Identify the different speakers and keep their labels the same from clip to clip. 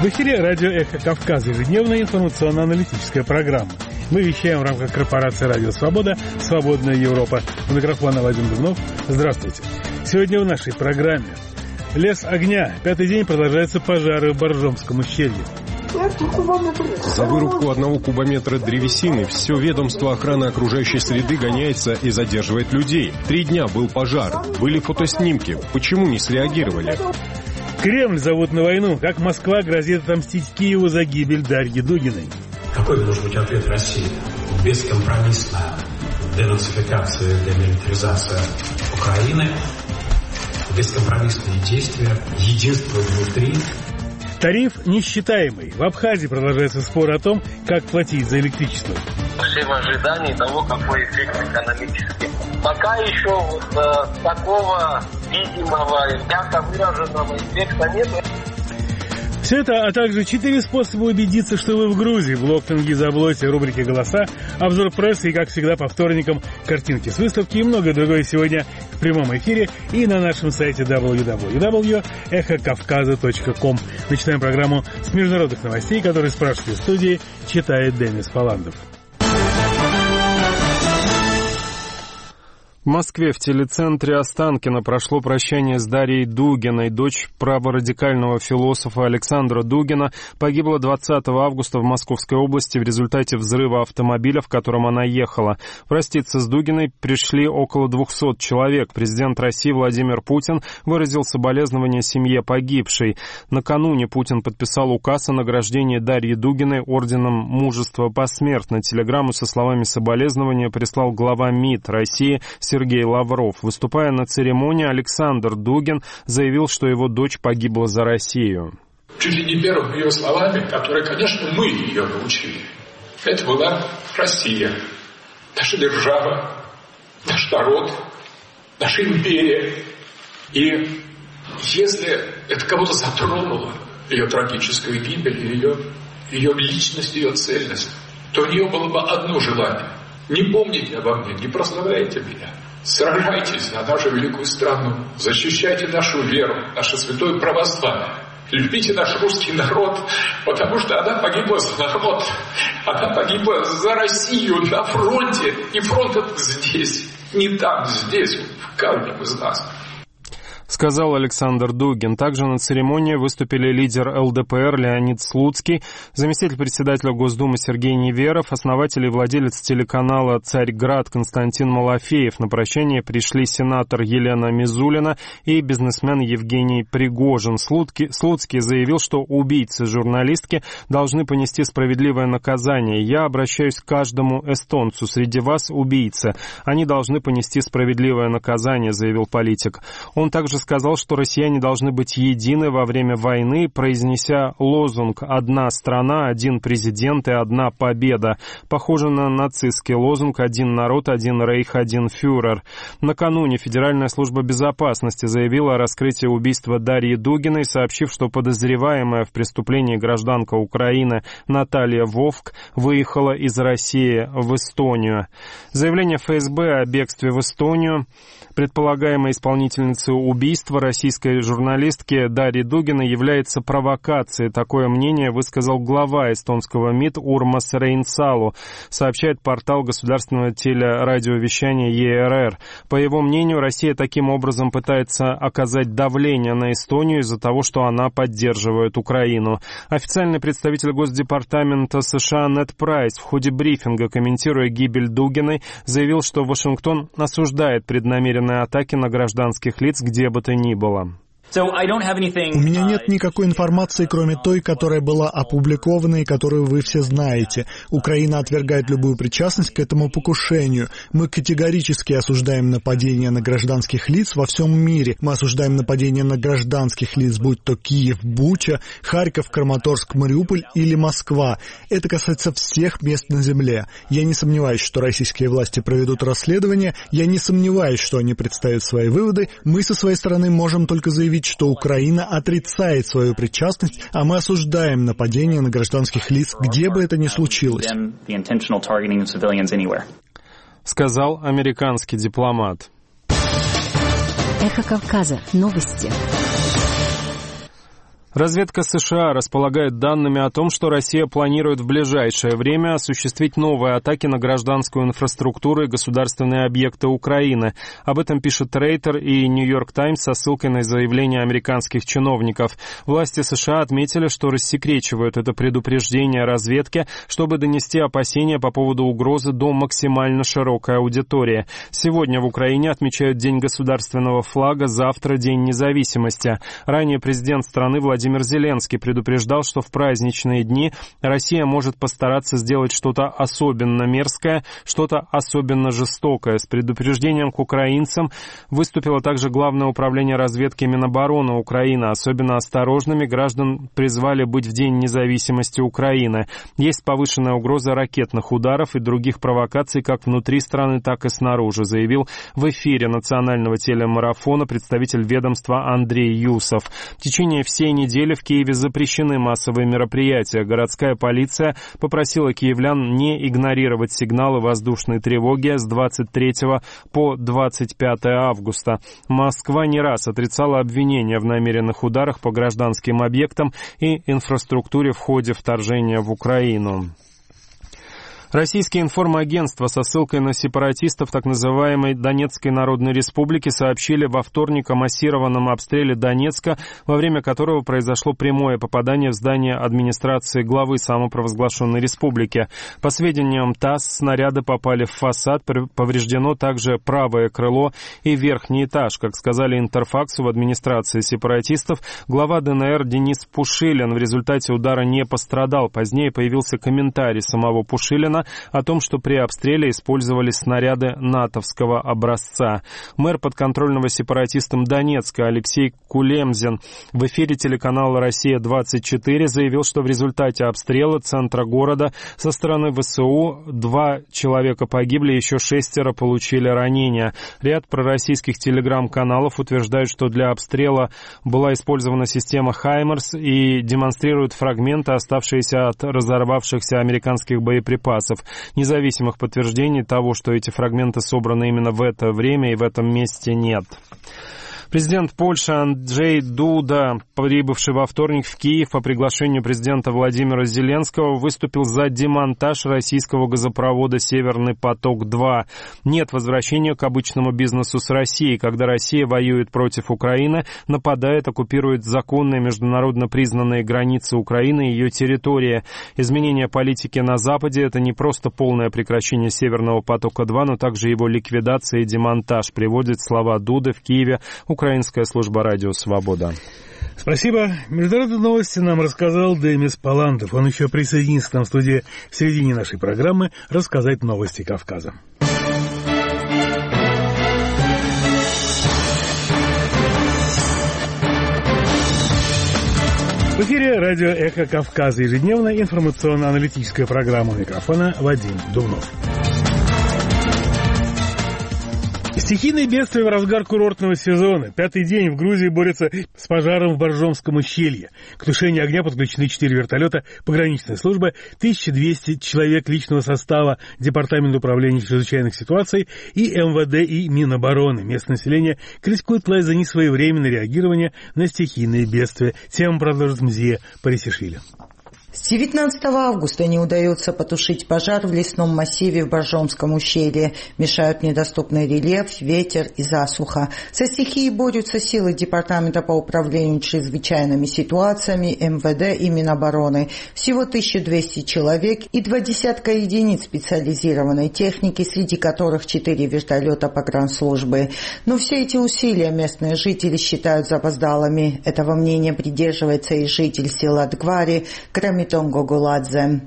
Speaker 1: В эфире радио «Эхо Кавказа», ежедневная информационно-аналитическая программа. Мы вещаем в рамках корпорации «Радио Свобода», «Свободная Европа». У микрофона Вадим Дубнов. Здравствуйте. Сегодня в нашей программе «Лес огня». 5-й день продолжаются пожары в Боржомском ущелье.
Speaker 2: За вырубку 1 кубометра древесины все ведомство охраны окружающей среды гоняется и задерживает людей. 3 дня был пожар, были фотоснимки. Почему не среагировали?
Speaker 1: Кремль зовут на войну. Как Москва грозит отомстить Киеву за гибель Дарьи Дугиной?
Speaker 3: Какой должен быть ответ России? Бескомпромиссная денацификация, демилитаризация Украины, бескомпромиссные действия, единство внутри.
Speaker 1: Тариф несчитаемый. В Абхазии продолжается спор о том, как платить за электричество.
Speaker 4: Все в ожидании того, какой эффект экономический. Пока еще такого видимого, ярко выраженного эффекта нет.
Speaker 1: Все это, а также 4 способа убедиться, что вы в Грузии. Блог «Тенгиза Облоси», рубрики «Голоса», обзор прессы и, как всегда, по вторникам картинки с выставки и многое другое сегодня в прямом эфире и на нашем сайте www.echokavkaza.com. Начинаем программу с международных новостей, которые спрашивают в студии, читает Денис Паландов.
Speaker 5: В Москве в телецентре Останкино прошло прощание с Дарьей Дугиной. Дочь праворадикального философа Александра Дугина погибла 20 августа в Московской области в результате взрыва автомобиля, в котором она ехала. Проститься с Дугиной пришли около 200 человек. Президент России Владимир Путин выразил соболезнования семье погибшей. Накануне Путин подписал указ о награждении Дарьи Дугиной орденом Мужества посмертно. Телеграмму со словами соболезнования прислал глава МИД России Сергей Лавров. Выступая на церемонии, Александр Дугин заявил, что его дочь погибла за Россию.
Speaker 6: Чуть ли не первыми ее словами, которые, конечно, мы ее научили. Это была Россия, наша держава, наш народ, наша империя. И если это кого-то затронуло, ее трагическую гибель, ее личность, ее цельность, то у нее было бы одно желание. Не помните обо мне, не прославляйте меня. Сражайтесь за нашу великую страну, защищайте нашу веру, наше святое православие. Любите наш русский народ, потому что она погибла за народ. Она погибла за Россию на фронте. И фронт это здесь, не там, здесь, в каждом из нас.
Speaker 5: Сказал Александр Дугин. Также на церемонии выступили лидер ЛДПР Леонид Слуцкий, заместитель председателя Госдумы Сергей Неверов, основатель и владелец телеканала «Царьград» Константин Малафеев. На прощание пришли сенатор Елена Мизулина и бизнесмен Евгений Пригожин. Слуцкий заявил, что убийцы журналистки должны понести справедливое наказание. «Я обращаюсь к каждому эстонцу. Среди вас убийцы. Они должны понести справедливое наказание», заявил политик. Он также сказал, что россияне должны быть едины во время войны, произнеся лозунг «Одна страна, один президент и одна победа». Похоже на нацистский лозунг «Один народ, один рейх, один фюрер». Накануне Федеральная служба безопасности заявила о раскрытии убийства Дарьи Дугиной, сообщив, что подозреваемая в преступлении гражданка Украины Наталья Вовк выехала из России в Эстонию. Заявление ФСБ о бегстве в Эстонию предполагаемой исполнительницей убийства российской журналистки Дарьи Дугиной является провокацией. Такое мнение высказал глава эстонского МИД Урмас Рейнсалу, сообщает портал государственного телерадиовещания ЕРР. По его мнению, Россия таким образом пытается оказать давление на Эстонию из-за того, что она поддерживает Украину. Официальный представитель Госдепартамента США Нед Прайс в ходе брифинга, комментируя гибель Дугиной, заявил, что Вашингтон осуждает преднамеренные атаки на гражданских лиц где бы то ни было.
Speaker 7: У меня нет никакой информации, кроме той, которая была опубликована и которую вы все знаете. Украина отвергает любую причастность к этому покушению. Мы категорически осуждаем нападения на гражданских лиц во всем мире. Мы осуждаем нападения на гражданских лиц, будь то Киев, Буча, Харьков, Краматорск, Мариуполь или Москва. Это касается всех мест на земле. Я не сомневаюсь, что российские власти проведут расследование. Я не сомневаюсь, что они представят свои выводы. Мы со своей стороны можем только заявить, что Украина отрицает свою причастность, а мы осуждаем нападения на гражданских лиц, где бы это ни случилось.
Speaker 5: Сказал американский дипломат.
Speaker 8: Эхо Кавказа. Новости.
Speaker 5: Разведка США располагает данными о том, что Россия планирует в ближайшее время осуществить новые атаки на гражданскую инфраструктуру и государственные объекты Украины. Об этом пишет Рейтер и Нью-Йорк Таймс со ссылкой на заявление американских чиновников. Власти США отметили, что рассекречивают это предупреждение разведки, чтобы донести опасения по поводу угрозы до максимально широкой аудитории. Сегодня в Украине отмечают День государственного флага, завтра День независимости. Ранее президент страны Владимир Зеленский предупреждал, что в праздничные дни Россия может постараться сделать что-то особенно мерзкое, что-то особенно жестокое. С предупреждением к украинцам выступило также Главное управление разведки Минобороны Украины. Особенно осторожными граждан призвали быть в День независимости Украины. Есть повышенная угроза ракетных ударов и других провокаций как внутри страны, так и снаружи, заявил в эфире национального телемарафона представитель ведомства Андрей Юсов. В течение всей недели в Киеве запрещены массовые мероприятия. Городская полиция попросила киевлян не игнорировать сигналы воздушной тревоги с 23 по 25 августа. Москва не раз отрицала обвинения в намеренных ударах по гражданским объектам и инфраструктуре в ходе вторжения в Украину. Российские информагентства со ссылкой на сепаратистов так называемой Донецкой Народной Республики сообщили во вторник о массированном обстреле Донецка, во время которого произошло прямое попадание в здание администрации главы самопровозглашенной республики. По сведениям ТАСС, снаряды попали в фасад, повреждено также правое крыло и верхний этаж. Как сказали Интерфаксу, в администрации сепаратистов глава ДНР Денис Пушилин в результате удара не пострадал. Позднее появился комментарий самого Пушилина о том, что при обстреле использовались снаряды натовского образца. Мэр подконтрольного сепаратистам Донецка Алексей Кулемзин в эфире телеканала «Россия-24» заявил, что в результате обстрела центра города со стороны ВСУ 2 человека погибли, еще 6 получили ранения. Ряд пророссийских телеграм-каналов утверждают, что для обстрела была использована система «Хаймерс» и демонстрируют фрагменты, оставшиеся от разорвавшихся американских боеприпасов. Независимых подтверждений того, что эти фрагменты собраны именно в это время и в этом месте, нет. Президент Польши Анджей Дуда, прибывший во вторник в Киев по приглашению президента Владимира Зеленского, выступил за демонтаж российского газопровода «Северный поток-2». Нет возвращения к обычному бизнесу с Россией, когда Россия воюет против Украины, нападает, оккупирует законные международно признанные границы Украины и ее территории. Изменение политики на Западе – это не просто полное прекращение «Северного потока-2», но также его ликвидация и демонтаж, приводит слова Дуды в Киеве Украинская служба радио «Свобода».
Speaker 1: Спасибо. Международные новости нам рассказал Демис Палантов. Он еще присоединится к нам в студии в середине нашей программы рассказать новости Кавказа. В эфире радио «Эхо Кавказа», ежедневная информационно-аналитическая программа. У микрофона Вадим Дубнов. Стихийные бедствия в разгар курортного сезона. 5-й день в Грузии борются с пожаром в Боржомском ущелье. К тушению огня подключены 4 вертолета пограничной службы, 1200 человек личного состава Департамента управления чрезвычайных ситуаций и МВД и Минобороны. Местное население критикует власть за несвоевременное реагирование на стихийные бедствия. Тему продолжит Мзия Парисишвили.
Speaker 8: С 19 августа не удается потушить пожар в лесном массиве в Боржомском ущелье. Мешают недоступный рельеф, ветер и засуха. Со стихией борются силы Департамента по управлению чрезвычайными ситуациями, МВД и Минобороны. Всего 1200 человек и 20 единиц специализированной техники, среди которых 4 вертолета погранслужбы. Но все эти усилия местные жители считают запоздалыми. Этого мнения придерживается и житель села Дгвари Крамитон Гогуладзе.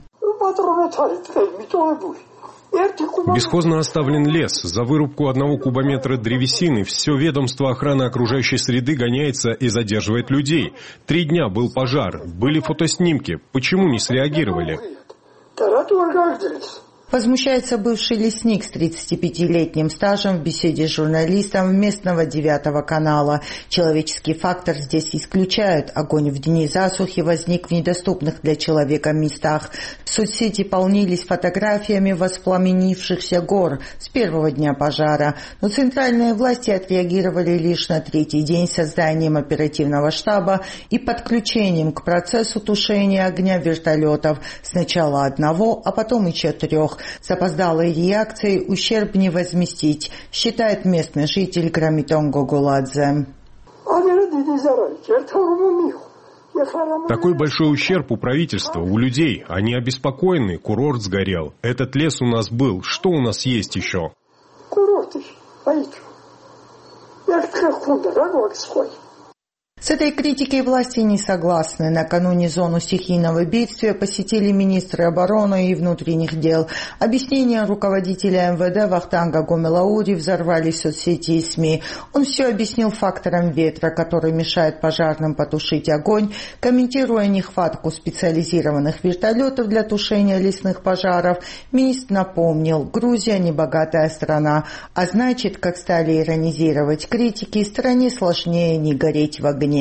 Speaker 2: Бесхозно оставлен лес. За вырубку 1 кубометра древесины все ведомство охраны окружающей среды гоняется и задерживает людей. 3 дня был пожар. Были фотоснимки. Почему не среагировали?
Speaker 8: Возмущается бывший лесник с 35-летним стажем в беседе с журналистом местного 9 канала. Человеческий фактор здесь исключают. Огонь в дни засухи возник в недоступных для человека местах. Соцсети полнились фотографиями воспламенившихся гор с первого дня пожара. Но центральные власти отреагировали лишь на третий день созданием оперативного штаба и подключением к процессу тушения огня вертолетов. Сначала одного, а потом еще 3. Запоздалой реакцией ущерб не возместить, считает местный житель Грамитонго Гуладзе.
Speaker 2: Такой большой ущерб у правительства, у людей. Они обеспокоены, курорт сгорел. Этот лес у нас был. Что у нас есть еще?
Speaker 8: С этой критикой власти не согласны. Накануне зону стихийного бедствия посетили министры обороны и внутренних дел. Объяснения руководителя МВД Вахтанга Гомелаури взорвали соцсети и СМИ. Он все объяснил фактором ветра, который мешает пожарным потушить огонь. Комментируя нехватку специализированных вертолетов для тушения лесных пожаров, министр напомнил, Грузия небогатая страна, а значит, как стали иронизировать критики, стране сложнее не гореть в огне.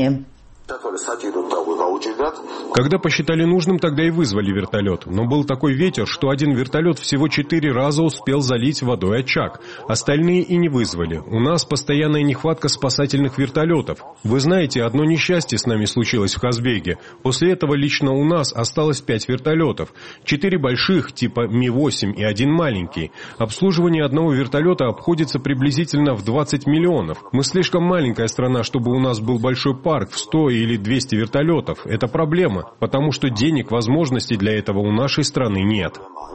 Speaker 2: Когда посчитали нужным, тогда и вызвали вертолет. Но был такой ветер, что один вертолет всего 4 раза успел залить водой очаг. Остальные и не вызвали. У нас постоянная нехватка спасательных вертолетов. Вы знаете, одно несчастье с нами случилось в Казбеге. После этого лично у нас осталось 5 вертолетов. 4 больших, типа Ми-8 и 1 маленький. Обслуживание одного вертолета обходится приблизительно в 20 миллионов. Мы слишком маленькая страна, чтобы у нас был большой парк в 100 или 200 вертолетов. Это проблема, потому что денег, возможностей для этого у нашей страны нет.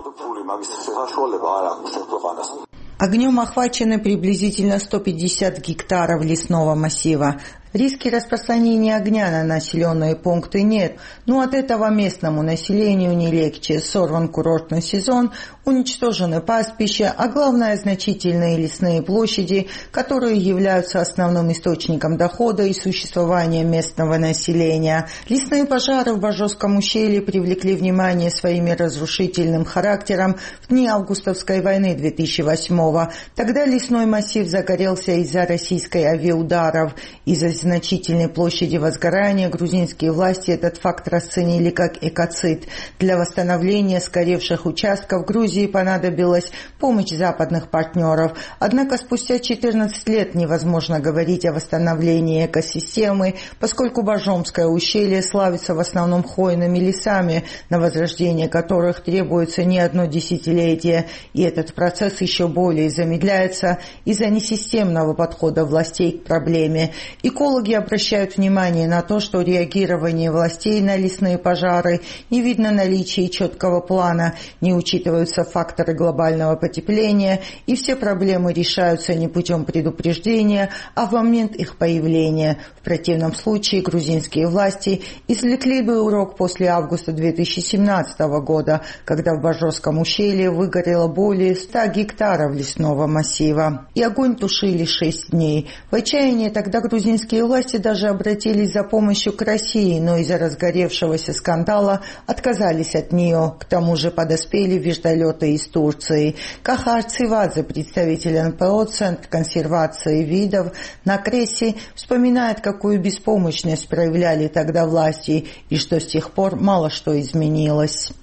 Speaker 8: Огнем охвачены приблизительно 150 гектаров лесного массива. Риски распространения огня на населенные пункты нет, но от этого местному населению не легче. Сорван курортный сезон, уничтожены пастбища, а главное значительные лесные площади, которые являются основным источником дохода и существования местного населения. Лесные пожары в Божовском ущелье привлекли внимание своим разрушительным характером в дни августовской войны 2008-го. Тогда лесной массив загорелся из-за российской авиаударов. Из-за значительной площади возгорания грузинские власти этот факт расценили как экоцид. Для восстановления сгоревших участков Грузии понадобилась помощь западных партнеров. Однако спустя 14 лет невозможно говорить о восстановлении экосистемы, поскольку Божомское ущелье славится в основном хвойными лесами, на возрождение которых требуется не одно десятилетие, и этот процесс еще более замедляется из-за несистемного подхода властей к проблеме. Экологи обращают внимание на то, что реагирование властей на лесные пожары не видно наличия четкого плана, не учитываются факторы глобального потепления, и все проблемы решаются не путем предупреждения, а в момент их появления. В противном случае грузинские власти извлекли бы урок после августа 2017 года, когда в Божовском ущелье выгорело более 100 гектаров лесного массива. И огонь тушили 6 дней. В отчаянии тогда грузинские власти даже обратились за помощью к России, но из-за разгоревшегося скандала отказались от нее. К тому же подоспели вертолеты из Турции. Кахар Цивадзе, представитель НПО «Центр консервации видов» на Крессе, вспоминает, какую беспомощность проявляли тогда власти и что с тех пор мало что изменилось.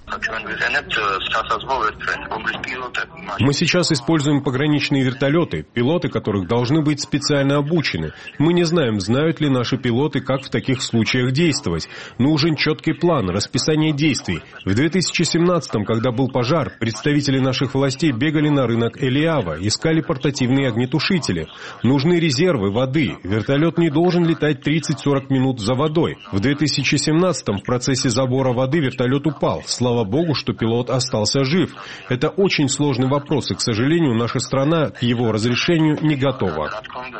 Speaker 2: Мы сейчас используем пограничные вертолеты, пилоты которых должны быть специально обучены. Мы не знаем, знают ли наши пилоты, как в таких случаях действовать. Нужен четкий план, расписание действий. В 2017-м, когда был пожар, представители наших властей бегали на рынок Элиава, искали портативные огнетушители. Нужны резервы воды. Вертолет не должен летать 30-40 минут за водой. В 2017-м в процессе забора воды вертолет упал. Слава Богу, что пилот остался жив. Это очень сложный вопрос, и, к сожалению, наша страна к его разрешению не готова.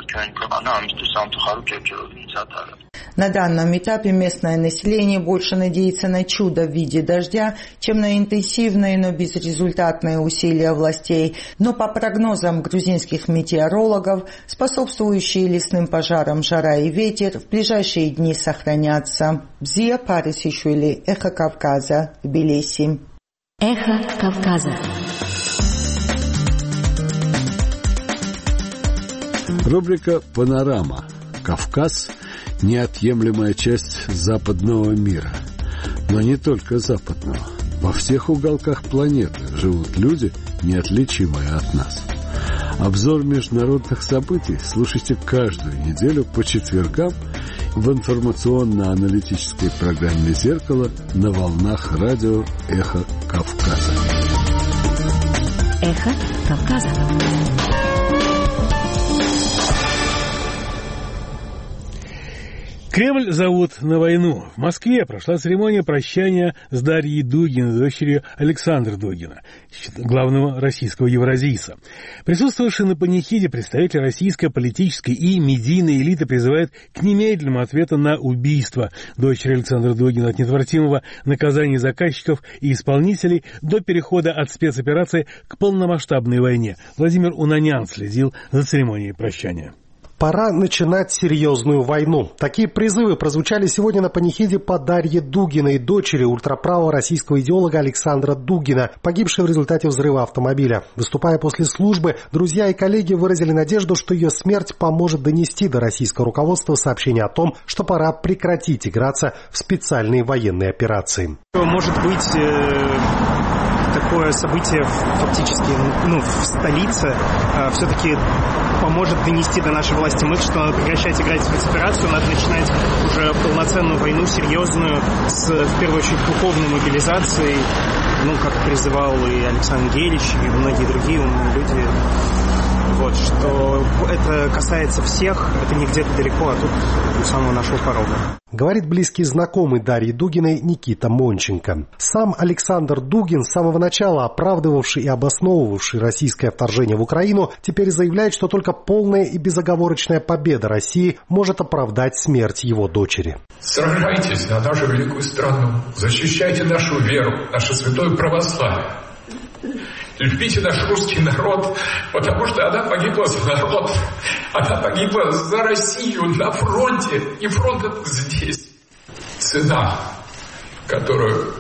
Speaker 8: На данном этапе местное население больше надеется на чудо в виде дождя, чем на интенсивные, но безрезультатные усилия властей. Но по прогнозам грузинских метеорологов, способствующие лесным пожарам жара и ветер в ближайшие дни сохранятся. Бзия Парисишвили, Эхо Кавказа, Тбилиси.
Speaker 9: Эхо Кавказа. Рубрика «Панорама». Кавказ – неотъемлемая часть западного мира. Но не только западного. Во всех уголках планеты живут люди, неотличимые от нас. Обзор международных событий слушайте каждую неделю по четвергам в информационно-аналитической программе «Зеркало» на волнах радио «Эхо Кавказа».
Speaker 10: «Эхо Кавказа».
Speaker 1: Кремль зовут на войну. В Москве прошла церемония прощания с Дарьей Дугиной, дочерью Александра Дугина, главного российского евразийца. Присутствовавшие на панихиде представители российской политической и медийной элиты призывают к немедленному ответу на убийство дочери Александра Дугина, от неотвратимого наказания заказчиков и исполнителей до перехода от спецоперации к полномасштабной войне. Владимир Унанян следил за церемонией прощания.
Speaker 11: Пора начинать серьезную войну. Такие призывы прозвучали сегодня на панихиде по Дарье Дугиной, дочери ультраправого российского идеолога Александра Дугина, погибшей в результате взрыва автомобиля. Выступая после службы, друзья и коллеги выразили надежду, что ее смерть поможет донести до российского руководства сообщение о том, что пора прекратить играться в специальные военные операции.
Speaker 12: Может быть, такое событие фактически в столице все-таки поможет донести до нашей власти мысль, что надо прекращать играть в спецоперацию, надо начинать уже полноценную войну, серьезную, в первую очередь духовной мобилизацией, как призывал и Александр Гелич, и многие другие умные люди. Что это касается всех, это не где-то далеко, а тут у самого нашего порога.
Speaker 11: Говорит близкий знакомый Дарьи Дугиной Никита Монченко. Сам Александр Дугин, с самого начала оправдывавший и обосновывавший российское вторжение в Украину, теперь заявляет, что только полная и безоговорочная победа России может оправдать смерть его дочери.
Speaker 6: Сражайтесь за нашу великую страну, защищайте нашу веру, наше святое православие. Любите наш русский народ, потому что она погибла за народ. Она погибла за Россию на фронте. И фронт это здесь. Цена, которую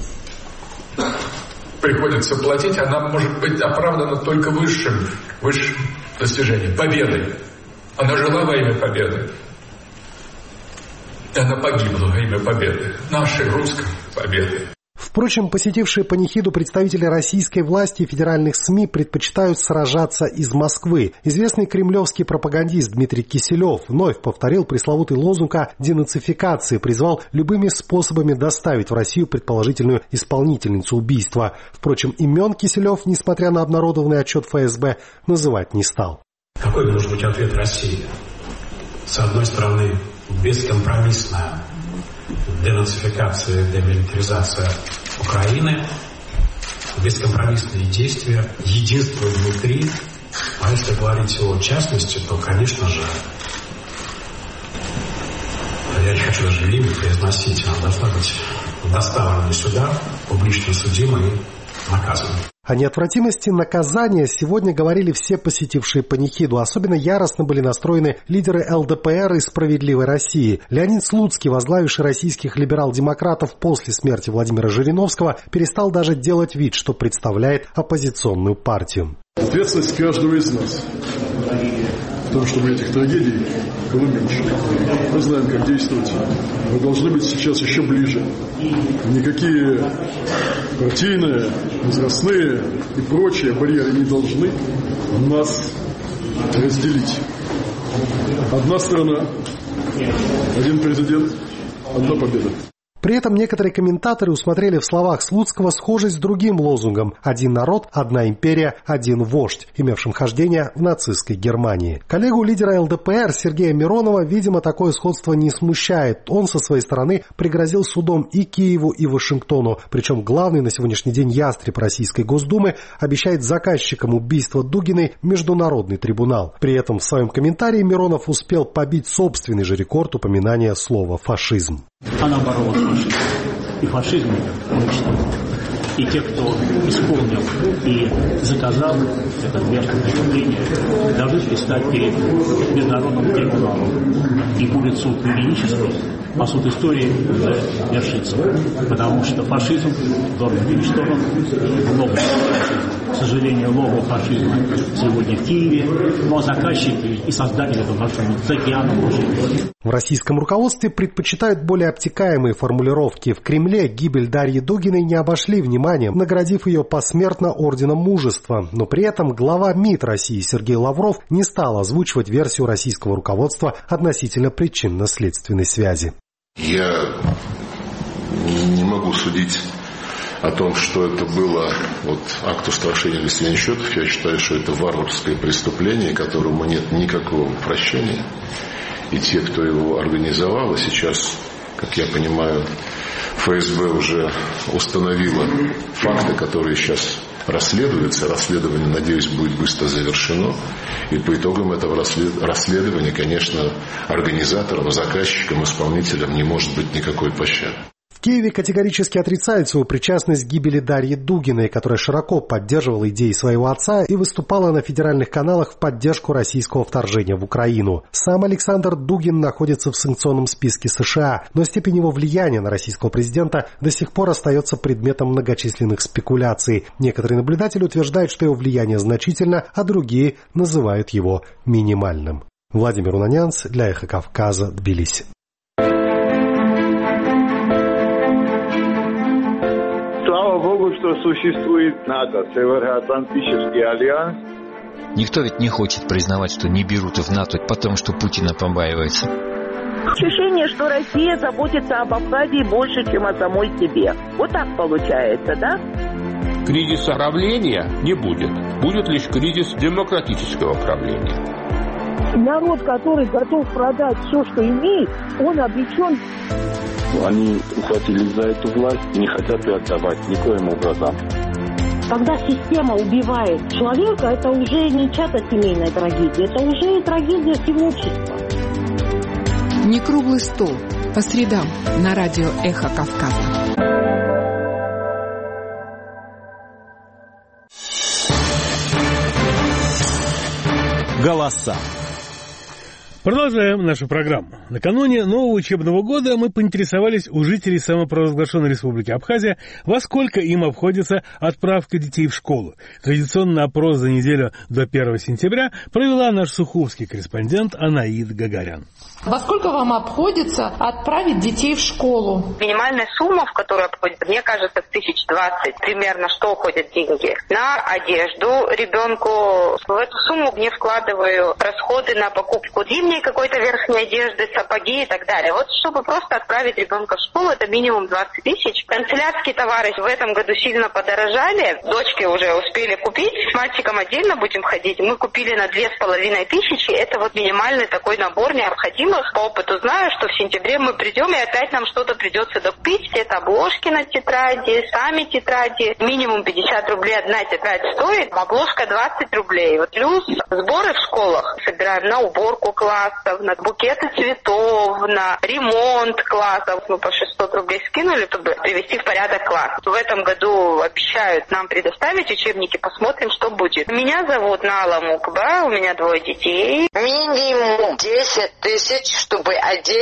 Speaker 6: приходится платить, она может быть оправдана только высшим достижением, победой. Она жила во имя победы. И она погибла во имя победы. Нашей русской победы.
Speaker 11: Впрочем, посетившие панихиду представители российской власти и федеральных СМИ предпочитают сражаться из Москвы. Известный кремлевский пропагандист Дмитрий Киселев вновь повторил пресловутый лозунг о денацификации, призвал любыми способами доставить в Россию предположительную исполнительницу убийства. Впрочем, имен Киселев, несмотря на обнародованный отчет ФСБ, называть не стал.
Speaker 3: Какой может быть ответ России? С одной стороны, бескомпромиссная денацификация, демилитаризация Украины, бескомпромиссные действия, единство внутри. А если говорить о частности, то, конечно же, я не хочу даже имя произносить, она должна быть доставлена сюда, публично судима и наказана.
Speaker 11: О неотвратимости наказания сегодня говорили все посетившие панихиду. Особенно яростно были настроены лидеры ЛДПР и «Справедливой России». Леонид Слуцкий, возглавивший российских либерал-демократов после смерти Владимира Жириновского, перестал даже делать вид, что представляет оппозиционную партию.
Speaker 13: Ответственность каждого из нас в том, чтобы этих трагедий было меньше. Мы знаем, как действовать. Мы должны быть сейчас еще ближе. Никакие партийные, возрастные и прочие барьеры не должны нас разделить. Одна страна, один президент, одна победа.
Speaker 11: При этом некоторые комментаторы усмотрели в словах Слуцкого схожесть с другим лозунгом «Один народ, одна империя, один вождь», имевшим хождение в нацистской Германии. Коллегу лидера ЛДПР Сергея Миронова, видимо, такое сходство не смущает. Он со своей стороны пригрозил судом и Киеву, и Вашингтону. Причем главный на сегодняшний день ястреб Российской Госдумы обещает заказчикам убийства Дугиной международный трибунал. При этом в своем комментарии Миронов успел побить собственный же рекорд упоминания слова «фашизм».
Speaker 14: Она боролась с фашизмом. И фашизм уничтожил. И те, кто исполнил и заказал это мерзкое преступление, должны предстать перед международным трибуналом. И будет суд юридический, по суд истории уже вершится. Потому что фашизм должен быть уничтожен. Лого фашизма. К сожалению, лого фашизма сегодня в Киеве, но заказчики и создатели этого фашизма за океаном уже.
Speaker 11: В российском руководстве предпочитают более обтекаемые формулировки. В Кремле гибель Дарьи Дугиной не обошли вниманием, наградив ее посмертно орденом Мужества. Но при этом глава МИД России Сергей Лавров не стал озвучивать версию российского руководства относительно причинно-следственной связи.
Speaker 10: Я не могу судить о том, что это было акт устрашения или свиньчетов. Я считаю, что это варварское преступление, которому нет никакого прощения. И те, кто его организовал, и сейчас, как я понимаю, ФСБ уже установила факты, которые сейчас расследуются. Расследование, надеюсь, будет быстро завершено. И по итогам этого расследования, конечно, организаторам, заказчикам, исполнителям не может быть никакой пощады.
Speaker 11: В Киеве категорически отрицают свою причастность к гибели Дарьи Дугиной, которая широко поддерживала идеи своего отца и выступала на федеральных каналах в поддержку российского вторжения в Украину. Сам Александр Дугин находится в санкционном списке США, но степень его влияния на российского президента до сих пор остается предметом многочисленных спекуляций. Некоторые наблюдатели утверждают, что его влияние значительно, а другие называют его минимальным. Владимир Унанянц для «Эхо Кавказа», Тбилиси.
Speaker 15: Слава Богу, что существует НАТО, Североатлантический альянс.
Speaker 16: Никто ведь не хочет признавать, что не берут в НАТО, потому что Путина побаивается.
Speaker 17: Ощущение, что Россия заботится об Абхазии больше, чем о самой себе. Вот так получается, да?
Speaker 6: Кризиса правления не будет. Будет лишь кризис демократического правления.
Speaker 17: Народ, который готов продать все, что имеет, он обречен.
Speaker 15: Они ухватились за эту власть и не хотят ее отдавать никоим образом.
Speaker 17: Когда система убивает человека, это уже не чья-то семейная трагедия, это уже трагедия всего общества.
Speaker 18: Не круглый стол. По средам на радио «Эхо Кавказа».
Speaker 1: Голоса. Продолжаем нашу программу. Накануне нового учебного года мы поинтересовались у жителей самопровозглашенной республики Абхазия, во сколько им обходится отправка детей в школу. Традиционный опрос за неделю до 1 сентября провела наш сухумский корреспондент Анаид Гагарян.
Speaker 19: Во сколько вам обходится отправить детей в школу?
Speaker 20: Минимальная сумма, в которую обходится, мне кажется, 1020 примерно, что уходят деньги. На одежду ребенку. В эту сумму не вкладываю расходы на покупку зимней какой-то верхней одежды, сапоги и так далее. Вот чтобы просто отправить ребенка в школу, это минимум 20 тысяч. Канцелярские товары в этом году сильно подорожали. Дочки уже успели купить. С мальчиком отдельно будем ходить. Мы купили на 2500. Это вот минимальный такой набор необходимых. По опыту знаю, что в сентябре мы придем, и опять нам что-то придется докупить. Это обложки на тетради, сами тетради. Минимум 50 рублей одна тетрадь стоит, обложка 20 рублей. Вот плюс сборы в школах собираем на уборку классов, на букеты цветов, на ремонт классов. Мы по 600 рублей скинули, чтобы привести в порядок класс. В этом году обещают нам предоставить учебники, посмотрим, что будет. Меня зовут Нала Мукба, у меня 2 детей.
Speaker 21: Минимум 10 тысяч, чтобы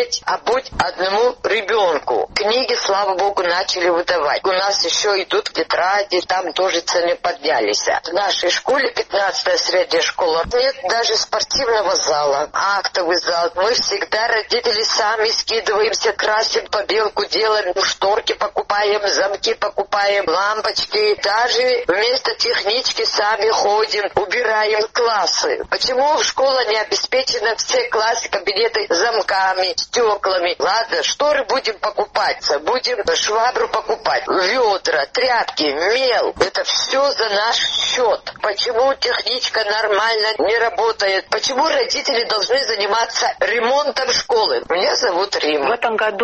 Speaker 21: обуть одному ребенку. Книги, слава богу, начали выдавать. У нас еще идут тетради, там тоже цены поднялись. В нашей школе, 15-я средняя школа, нет даже спортивного зала, актовый зал. Мы всегда, родители, сами скидываемся, красим побелку, делаем, шторки покупаем, замки покупаем, лампочки. Даже вместо технички сами ходим, убираем классы. Почему школа не обеспечена, все классы, кабинеты замками, стеклами? Ладно, шторы будем покупать, будем швабру покупать, ведра, тряпки, мел. Это все за наш счет. Почему техничка нормально не работает? Почему родители должны заниматься ремонтом школы? Меня зовут Рима.
Speaker 20: В этом году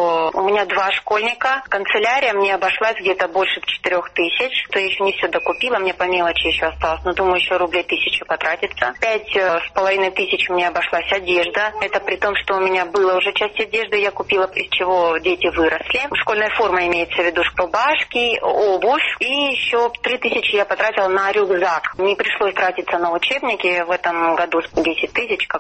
Speaker 20: у меня 2 школьника. Канцелярия мне обошлась где-то больше 4000. То еще не все докупила, мне по мелочи еще осталось. Но думаю, еще рублей 1000 потратится. 5500 мне обошлась одежда. Это при том, что у меня была уже часть одежды, я купила, из чего дети выросли. Школьная форма имеется в виду, рубашки, обувь. И еще 3000 я потратила на рюкзак. Не пришлось тратиться на учебники. В этом году 10 тысяч как минимум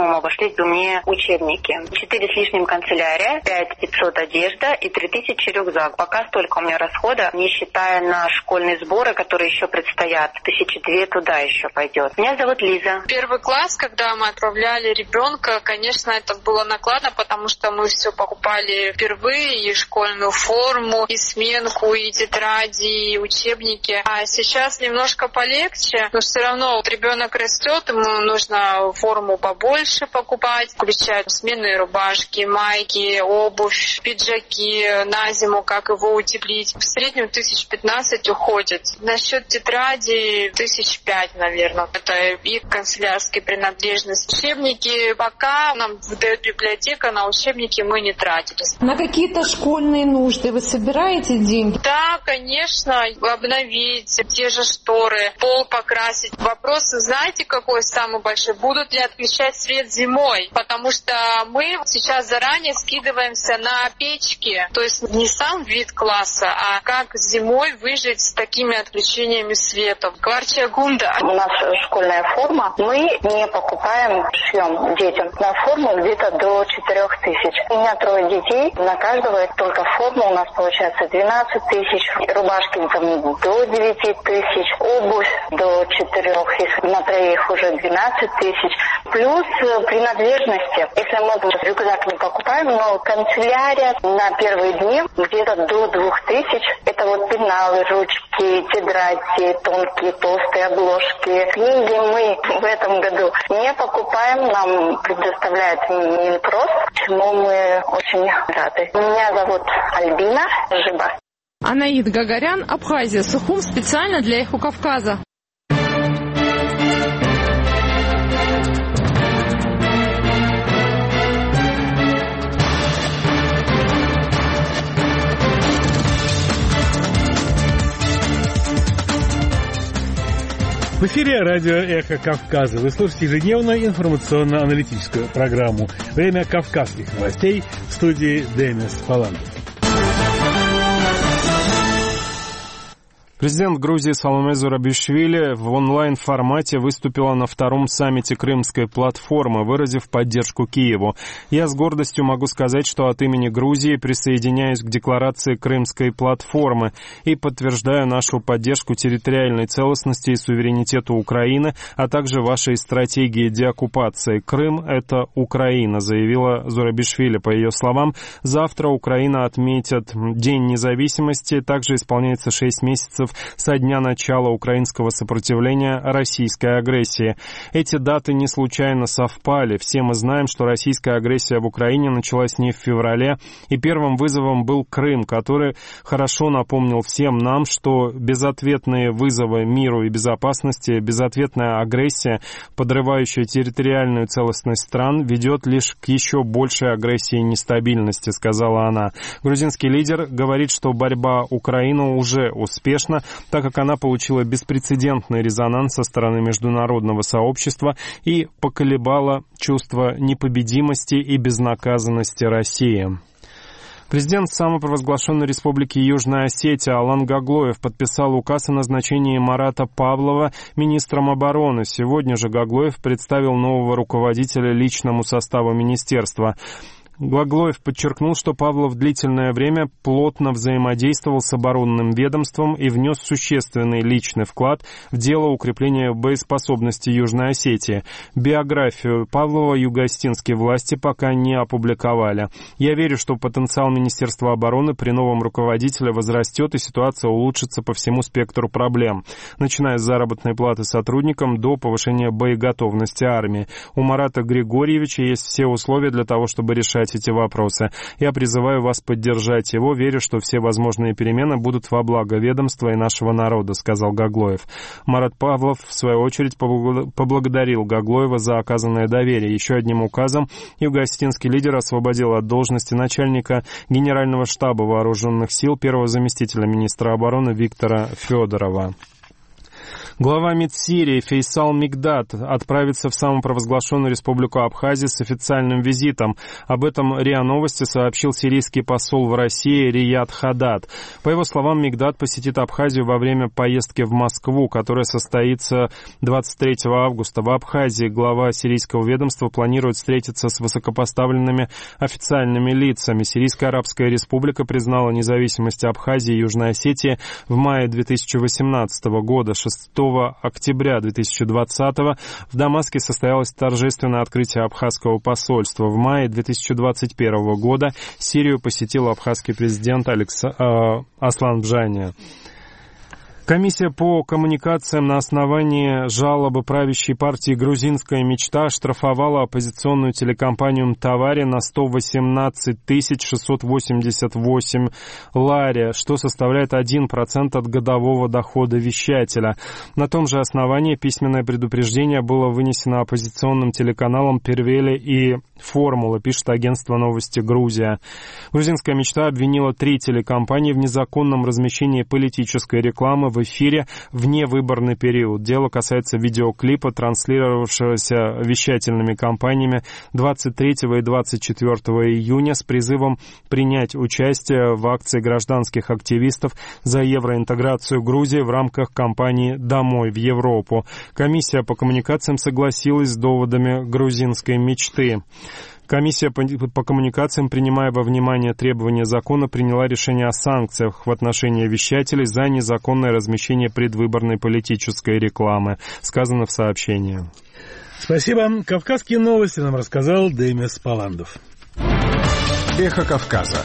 Speaker 20: минимум обошлись бы мне учебники. 4 с лишним канцелярия, 5500 одежда и 3000 рюкзак. Пока столько у меня расхода, не считая на школьные сборы, которые еще предстоят. 1002 туда еще пойдет. Меня зовут Лиза.
Speaker 4: Первый класс, когда мы отправляли ребенка, конечно, это было накладно, потому что мы все покупали впервые, и школьную форму, и сменку, и тетради, и учебники. А сейчас немножко полегче, но все равно ребенок растет, ему нужно форму побольше покупать, включая сменные рубашки, майки, обувь, пиджаки на зиму, как его утеплить. В среднем 1500 уходит. Насчет тетради 5,000, наверное. Это и канцелярские принадлежности. Учебники пока нам выдает библиотека, на учебники мы не тратились.
Speaker 19: На какие-то школьные нужды вы собираете деньги?
Speaker 4: Да, конечно. Обновить те же шторы, пол покрасить. Вопрос, знаете, какой самый большой? Будут ли отключать свет зимой? Потому что мы сейчас заранее скидываемся на печки. То есть не сам вид класса, а как зимой выжить с такими отключениями света. Кварчия Гунда.
Speaker 20: У нас школьная форма. Мы не покупаем, шьем детям. На форму где-то до 4000. У меня 3 детей. На каждого только форма у нас получается 12 000. Рубашки там до 9 000. Обувь до 4 000. На 3 уже 12 000. Плюс принадлежности. Если мы рюкзак не покупаем, но канцелярия на первые дни где-то до 2000. Это вот пеналы, ручки, тетради, тонкие, толстые обложки. Книги мы в этом году не покупаем, нам предоставляет Минпрос, чему мы очень рады. Меня зовут Альбина Жиба.
Speaker 19: Анаид Гагарян, Абхазия, Сухум, специально для Эхо Кавказа.
Speaker 1: В эфире радио «Эхо Кавказа». Вы слушаете ежедневную информационно-аналитическую программу «Время кавказских новостей», в студии Денис Фаландов.
Speaker 5: Президент Грузии Саломе Зурабишвили в онлайн-формате выступила на 2-м саммите Крымской платформы, выразив поддержку Киеву. Я с гордостью могу сказать, что от имени Грузии присоединяюсь к декларации Крымской платформы и подтверждаю нашу поддержку территориальной целостности и суверенитету Украины, а также вашей стратегии деоккупации. Крым — это Украина, заявила Зурабишвили. По ее словам, завтра Украина отметит День независимости, также исполняется 6 месяцев со дня начала украинского сопротивления российской агрессии. Эти даты не случайно совпали. Все мы знаем, что российская агрессия в Украине началась не в феврале, и первым вызовом был Крым, который хорошо напомнил всем нам, что безответные вызовы миру и безопасности, безответная агрессия, подрывающая территориальную целостность стран, ведет лишь к еще большей агрессии и нестабильности, сказала она. Грузинский лидер говорит, что борьба Украины уже успешна, так как она получила беспрецедентный резонанс со стороны международного сообщества и поколебала чувство непобедимости и безнаказанности России. Президент самопровозглашенной республики Южная Осетия Алан Гаглоев подписал указ о назначении Марата Павлова министром обороны. Сегодня же Гаглоев представил нового руководителя личному составу министерства. Гаглоев подчеркнул, что Павлов длительное время плотно взаимодействовал с оборонным ведомством и внес существенный личный вклад в дело укрепления боеспособности Южной Осетии. Биографию Павлова юго-осетинские власти пока не опубликовали. Я верю, что потенциал Министерства обороны при новом руководителе возрастет и ситуация улучшится по всему спектру проблем, начиная с заработной платы сотрудникам до повышения боеготовности армии. У Марата Григорьевича есть все условия для того, чтобы решать эти вопросы. Я призываю вас поддержать его, верю, что все возможные перемены будут во благо ведомства и нашего народа, сказал Гаглоев. Марат Павлов, в свою очередь, поблагодарил Гаглоева за оказанное доверие. Еще одним указом юго-осетинский лидер освободил от должности начальника Генерального штаба вооруженных сил первого заместителя министра обороны Виктора Федорова. Глава МИД Сирии Фейсал Мигдад отправится в самопровозглашенную республику Абхазия с официальным визитом. Об этом РИА Новости сообщил сирийский посол в России Рияд Хадад. По его словам, Мигдад посетит Абхазию во время поездки в Москву, которая состоится 23 августа. В Абхазии глава сирийского ведомства планирует встретиться с высокопоставленными официальными лицами. Сирийская Арабская Республика признала независимость Абхазии и Южной Осетии в мае 2018 года. 6 октября 2020 в Дамаске состоялось торжественное открытие абхазского посольства. В мае 2021 года Сирию посетил абхазский президент Аслан Бжания. Комиссия по коммуникациям на основании жалобы правящей партии «Грузинская мечта» оштрафовала оппозиционную телекомпанию «Мтавари» на 118 688 лари, что составляет 1% от годового дохода вещателя. На том же основании письменное предупреждение было вынесено оппозиционным телеканалам «Первели» и «Формула», пишет агентство «Новости Грузия». «Грузинская мечта» обвинила 3 телекомпании в незаконном размещении политической рекламы в эфире в невыборный период. Дело касается видеоклипа, транслировавшегося вещательными компаниями 23 и 24 июня с призывом принять участие в акции гражданских активистов за евроинтеграцию Грузии в рамках кампании «Домой в Европу». Комиссия по коммуникациям согласилась с доводами грузинской мечты. Комиссия по коммуникациям, принимая во внимание требования закона, приняла решение о санкциях в отношении вещателей за незаконное размещение предвыборной политической рекламы, сказано в сообщении.
Speaker 1: Спасибо. Кавказские новости нам рассказал Демис Паландов.
Speaker 2: Эхо Кавказа.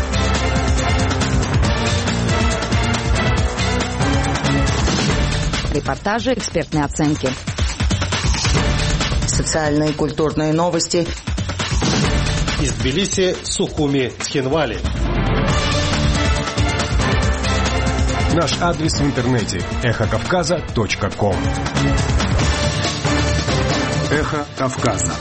Speaker 7: Репортажи, экспертные оценки.
Speaker 8: Социальные и культурные новости.
Speaker 11: Из Тбилиси, Сухуми, Цхинвали.
Speaker 2: Наш адрес в интернете эхокавказа.ком.
Speaker 9: Эхо Кавказа.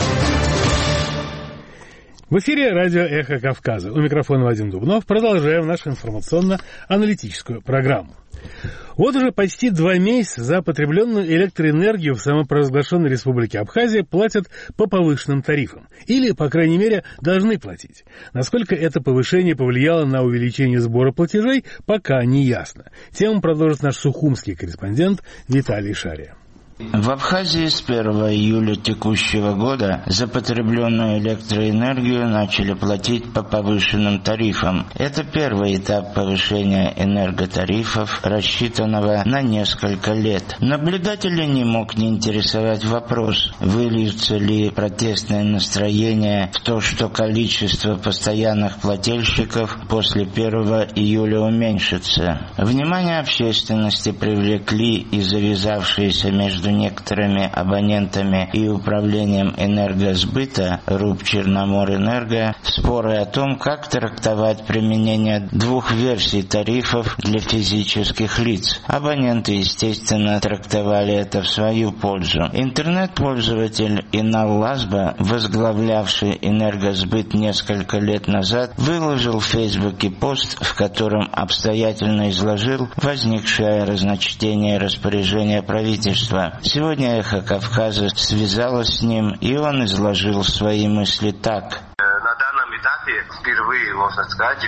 Speaker 1: В эфире радио «Эхо Кавказа». У микрофона Вадим Дубнов. Продолжаем нашу информационно-аналитическую программу. Вот уже почти 2 месяца за потребленную электроэнергию в самопровозглашенной республике Абхазия платят по повышенным тарифам. Или, по крайней мере, должны платить. Насколько это повышение повлияло на увеличение сбора платежей, пока не ясно. Тему продолжит наш сухумский корреспондент Виталий Шария.
Speaker 22: В Абхазии с 1 июля текущего года за потребленную электроэнергию начали платить по повышенным тарифам. Это первый этап повышения энерготарифов, рассчитанного на несколько лет. Наблюдателя не мог не интересовать вопрос, выльются ли протестные настроения в то, что количество постоянных плательщиков после 1 июля уменьшится. Внимание общественности привлекли и завязавшиеся между некоторыми абонентами и управлением энергосбыта РУП Черноморэнерго споры о том, как трактовать применение 2 версий тарифов для физических лиц. Абоненты, естественно, трактовали это в свою пользу. Интернет-пользователь Инал Лазба, возглавлявший энергосбыт несколько лет назад, выложил в Фейсбуке пост, в котором обстоятельно изложил возникшее разночтение распоряжения правительства. Сегодня «Эхо Кавказа» связалось с ним, и он изложил свои мысли так.
Speaker 23: На данном этапе впервые, можно сказать,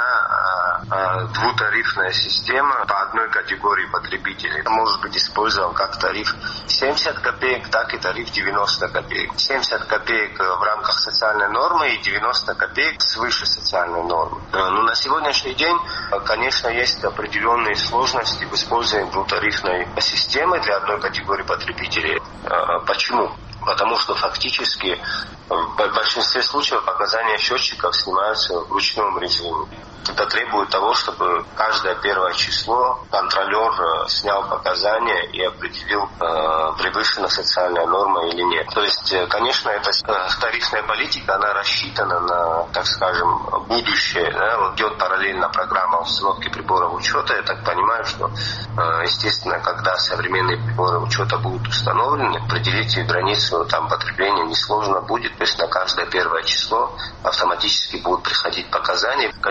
Speaker 23: введена двутарифная система по одной категории потребителей. Может быть использован как тариф 70 копеек, так и тариф 90 копеек. 70 копеек в рамках социальной нормы и 90 копеек свыше социальной нормы. Но на сегодняшний день, конечно, есть определенные сложности в использовании двутарифной системы для одной категории потребителей. Почему? Потому что фактически в большинстве случаев показания счетчиков снимаются в ручном режиме. Это требует того, чтобы каждое первое число контролер снял показания и определил, превышена социальная норма или нет. То есть, конечно, эта тарифная политика, она рассчитана на, так скажем, будущее. Да? Вот идет параллельно программа установки приборов учета. Я так понимаю, что, естественно, когда современные приборы учета будут установлены, определить границу там потребления несложно будет. То есть на каждое первое число автоматически будут приходить показания. Конечно,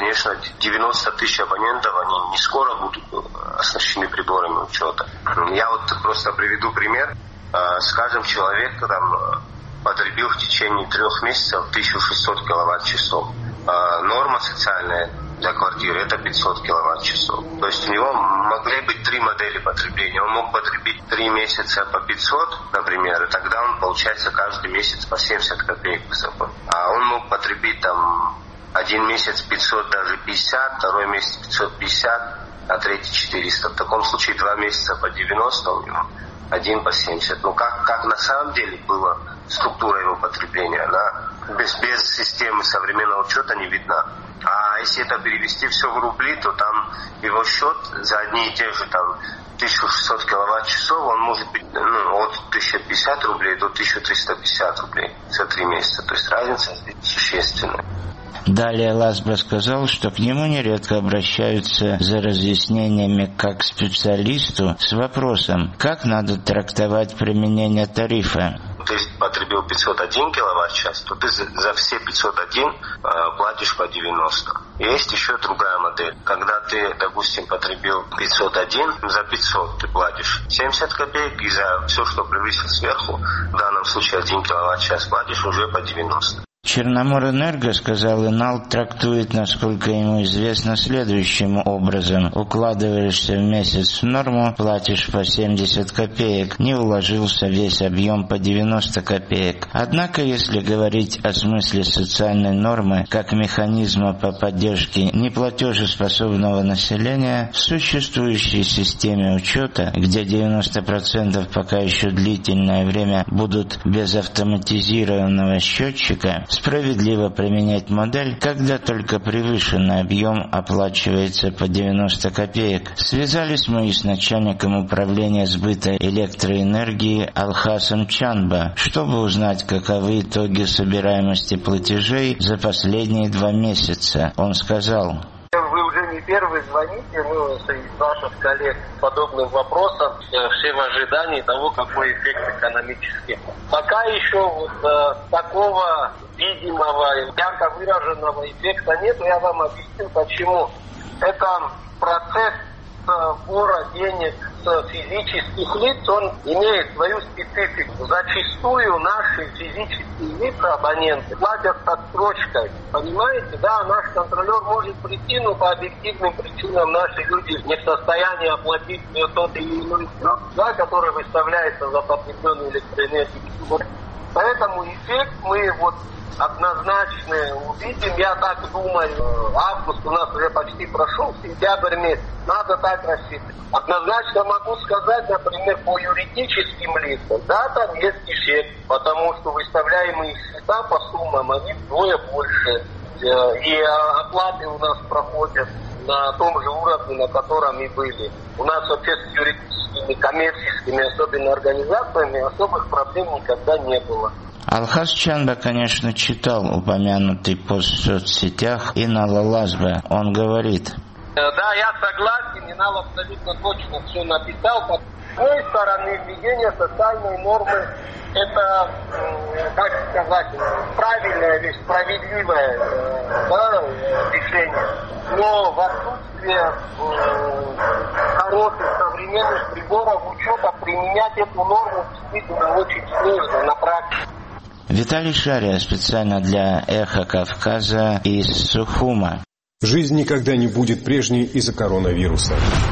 Speaker 23: сказать, 90 тысяч абонентов, они не скоро будут оснащены приборами учета. Я вот просто приведу пример. Скажем, человек там потребил в течение 3 месяцев 1600 киловатт-часов. Норма социальная для квартиры это 500 киловатт-часов. То есть у него могли быть 3 модели потребления. Он мог потребить 3 месяца по 500, например, и тогда он, получается, каждый месяц по 70 копеек. А он мог потребить там 1 месяц 500, даже 50, 2 месяц 550, а 3 400. В таком случае 2 месяца по 90 у него, 1 по 70. Ну как на самом деле была структура его потребления, она без системы современного учета не видна. А если это перевести все в рубли, то там его счет за одни и те же там 1600 киловатт-часов, он может быть от 1050 рублей до 1350 рублей за 3 месяца. То есть разница существенная.
Speaker 22: Далее Лазба сказал, что к нему нередко обращаются за разъяснениями как к специалисту с вопросом, как надо трактовать применение тарифа.
Speaker 23: Ты потребил 501 киловатт-час, то ты за все 501 платишь по 90. Есть еще другая модель. Когда ты, допустим, потребил 501, за 500 ты платишь 70 копеек, и за все, что превысил сверху, в данном случае 1 киловатт-час, платишь уже по 90.
Speaker 22: Черноморэнерго, сказал Инал, трактует, насколько ему известно, следующим образом. Укладываешься в месяц в норму, платишь по 70 копеек, не уложился весь объем по 90 копеек. Однако, если говорить о смысле социальной нормы как механизма по поддержке неплатежеспособного населения, в существующей системе учета, где 90% пока еще длительное время будут без автоматизированного счетчика, справедливо применять модель, когда только превышенный объем оплачивается по 90 копеек. Связались мы и с начальником управления сбыта электроэнергии Алхасом Чанба, чтобы узнать, каковы итоги собираемости платежей за последние 2 месяца. Он сказал:
Speaker 3: вы уже не первый звоните, из ваших коллег с подобным вопросом, все в ожидании того, какой эффект экономический. Пока еще такого видимого, ярко выраженного эффекта нет, я вам объясню почему. Это процесс сбора денег с физических лиц, он имеет свою специфику. Зачастую наши физические лица, абоненты, платят с отсрочкой. Понимаете, да, наш контролер может прийти, но по объективным причинам наши люди не в состоянии оплатить тот или иной срок, да, который выставляется за потребленную электроэнергию. Поэтому эффект мы однозначно увидим, я так думаю, август у нас уже почти прошел, сентябрь месяц, надо так рассчитывать. Однозначно могу сказать, например, по юридическим лицам, да, там есть эффект, потому что выставляемые счета по суммам, они вдвое больше, и оплаты у нас проходят на том же уровне, на котором и были. У нас вообще с юридическими, коммерческими, особенно организациями, особых проблем никогда не было.
Speaker 22: Алхас Чанба, конечно, читал упомянутый пост в соцсетях Инала Лазба. Он говорит:
Speaker 3: да, я согласен, Инал абсолютно точно все написал. С одной стороны, введение социальной нормы – это, как сказать, правильное или справедливое решение. Но в отсутствие хороших современных приборов учета применять эту норму действительно очень сложно на практике.
Speaker 22: Виталий Шария специально для «Эхо Кавказа» из Сухума.
Speaker 2: Жизнь никогда не будет прежней из-за коронавируса.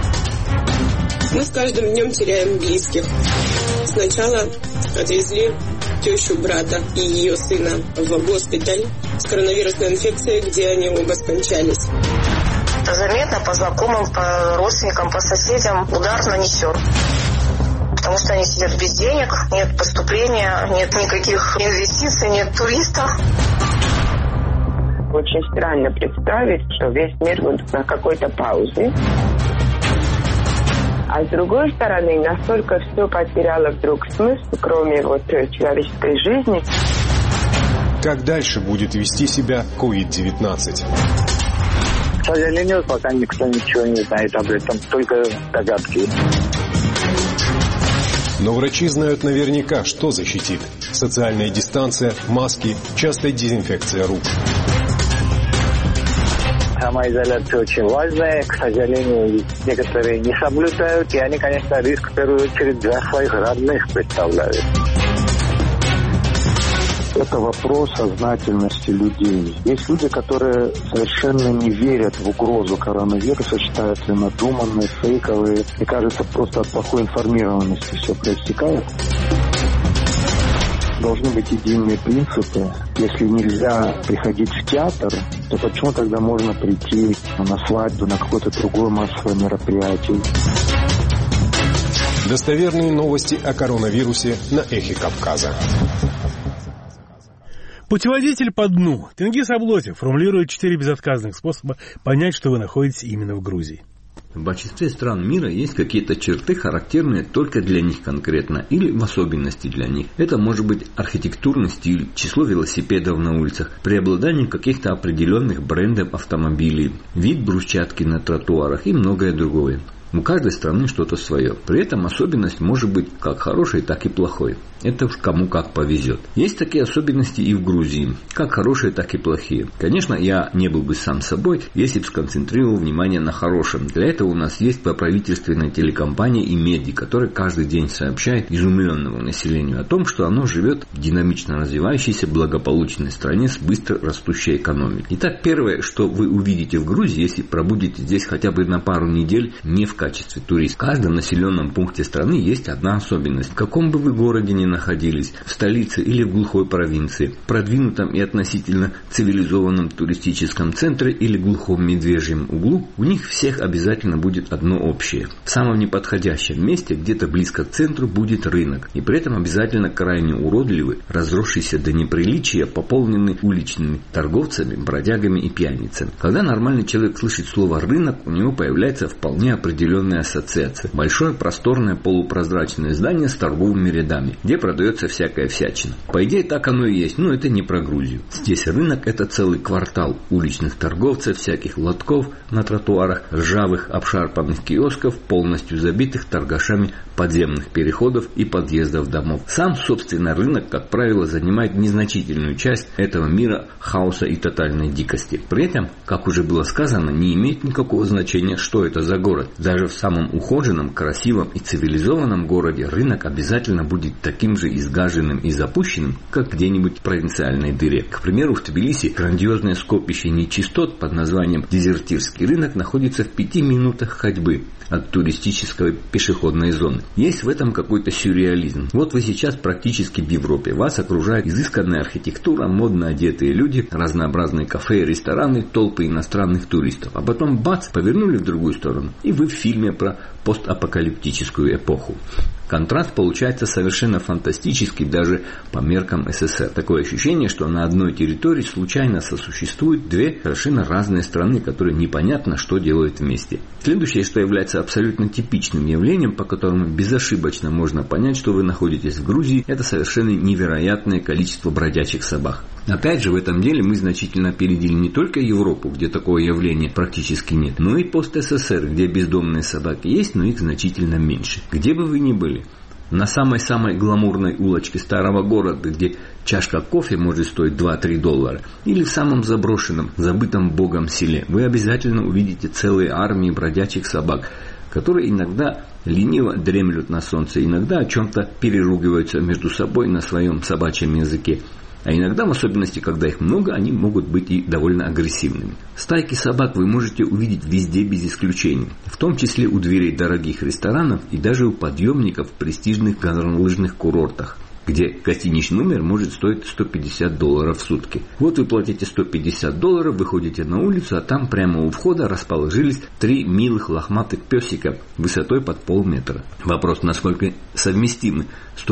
Speaker 12: Мы с каждым днем теряем близких. Сначала отвезли тещу брата и ее сына в госпиталь с коронавирусной инфекцией, где они оба скончались.
Speaker 20: Заметно по знакомым, по родственникам, по соседям удар нанесен. Потому что они сидят без денег, нет поступления, нет никаких инвестиций, нет туристов.
Speaker 13: Очень странно представить, что весь мир будет на какой-то паузе. А с другой стороны, настолько все потеряло вдруг смысл, кроме человеческой жизни.
Speaker 2: Как дальше будет вести себя COVID-19?
Speaker 13: К сожалению, пока никто ничего не знает об этом, только догадки.
Speaker 2: Но врачи знают наверняка, что защитит. Социальная дистанция, маски, частая дезинфекция рук.
Speaker 10: самоизоляция очень важная. К сожалению, некоторые не соблюдают, и они, конечно, риск в первую очередь для своих родных представляют.
Speaker 15: Это вопрос сознательности людей. Есть люди, которые совершенно не верят в угрозу коронавируса, считают ее надуманной, фейковой. И кажется, просто от плохой информированности все проистекает. Должны быть единые принципы. Если нельзя приходить в театр, то почему тогда можно прийти на свадьбу, на какое-то другое массовое мероприятие?
Speaker 2: Достоверные новости о коронавирусе на Эхе Кавказа.
Speaker 1: Путеводитель по дну. Тенгиз Аблотев формулирует 4 безотказных способа понять, что вы находитесь именно в Грузии.
Speaker 14: В большинстве стран мира есть какие-то черты, характерные только для них конкретно, или в особенности для них. Это может быть архитектурный стиль, число велосипедов на улицах, преобладание каких-то определенных брендов автомобилей, вид брусчатки на тротуарах и многое другое. У каждой страны что-то свое. При этом особенность может быть как хорошей, так и плохой. Это уж кому как повезет. Есть такие особенности и в Грузии, как хорошие, так и плохие. Конечно, я не был бы сам собой, если бы сконцентрировал внимание на хорошем. Для этого у нас есть правительственная телекомпания и медиа, которая каждый день сообщает изумленному населению о том, что оно живет в динамично развивающейся благополучной стране с быстро растущей экономикой. Итак, первое, что вы увидите в Грузии, если пробудете здесь хотя бы на пару недель, не в качестве туриста. В каждом населенном пункте страны есть одна особенность. В каком бы вы городе ни находились, в столице или в глухой провинции, продвинутом и относительно цивилизованном туристическом центре или глухом медвежьем углу, у них всех обязательно будет одно общее. В самом неподходящем месте, где-то близко к центру, будет рынок. И при этом обязательно крайне уродливый, разросшийся до неприличия, пополненный уличными торговцами, бродягами и пьяницами. Когда нормальный человек слышит слово «рынок», у него появляется вполне определенная ассоциация. Большое просторное полупрозрачное здание с торговыми рядами, где продается всякая всячина. По идее, так оно и есть, но это не про Грузию. Здесь рынок – это целый квартал уличных торговцев, всяких лотков на тротуарах, ржавых обшарпанных киосков, полностью забитых торгашами подземных переходов и подъездов домов. Сам, собственно, рынок, как правило, занимает незначительную часть этого мира хаоса и тотальной дикости. При этом, как уже было сказано, не имеет никакого значения, что это за город. Даже в самом ухоженном, красивом и цивилизованном городе рынок обязательно будет таким же изгаженным и запущенным, как где-нибудь в провинциальной дыре. К примеру, в Тбилиси грандиозное скопище нечистот под названием Дезертирский рынок находится в 5 минутах ходьбы от туристической пешеходной зоны. Есть в этом какой-то сюрреализм. Вот вы сейчас практически в Европе. Вас окружает изысканная архитектура, модно одетые люди, разнообразные кафе и рестораны, толпы иностранных туристов. А потом бац, повернули в другую сторону, и вы в фильме про постапокалиптическую эпоху. Контраст получается совершенно фантастический даже по меркам СССР. Такое ощущение, что на одной территории случайно сосуществуют две совершенно разные страны, которые непонятно что делают вместе. Следующее, что является абсолютно типичным явлением, по которому безошибочно можно понять, что вы находитесь в Грузии, это совершенно невероятное количество бродячих собак. Опять же, в этом деле мы значительно опередили не только Европу, где такое явление практически нет, но и пост-СССР, где бездомные собаки есть, но их значительно меньше. Где бы вы ни были, на самой-самой гламурной улочке старого города, где чашка кофе может стоить $2-3, или в самом заброшенном, забытом богом селе, вы обязательно увидите целые армии бродячих собак, которые иногда лениво дремлют на солнце, иногда о чем-то переругиваются между собой на своем собачьем языке. А иногда, в особенности, когда их много, они могут быть и довольно агрессивными. Стайки собак вы можете увидеть везде без исключения. В том числе у дверей дорогих ресторанов и даже у подъемников в престижных горнолыжных курортах, где гостиничный номер может стоить $150 в сутки. Вот вы платите $150, выходите на улицу, а там прямо у входа расположились 3 милых лохматых песика высотой под полметра. Вопрос, насколько совместимы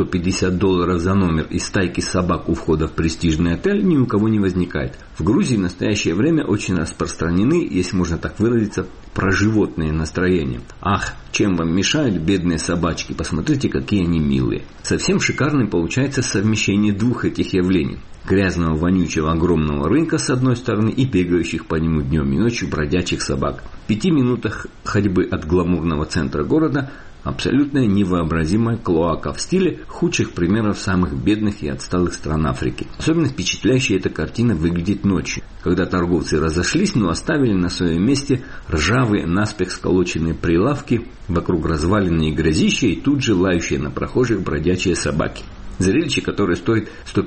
Speaker 14: $150 за номер и стайки собак у входа в престижный отель, ни у кого не возникает. В Грузии в настоящее время очень распространены, если можно так выразиться, проживотные настроения. Ах, чем вам мешают бедные собачки, посмотрите, какие они милые. Совсем шикарным получается совмещение двух этих явлений. Грязного, вонючего, огромного рынка с одной стороны и бегающих по нему днем и ночью бродячих собак. В 5 минутах ходьбы от гламурного центра города Абсолютная невообразимая клоака в стиле худших примеров самых бедных и отсталых стран Африки. Особенно впечатляющая эта картина выглядит ночью, когда торговцы разошлись, но оставили на своем месте ржавые, наспех сколоченные прилавки, вокруг разваленные грозища и тут же лающие на прохожих бродячие собаки. Зрелище, которое стоит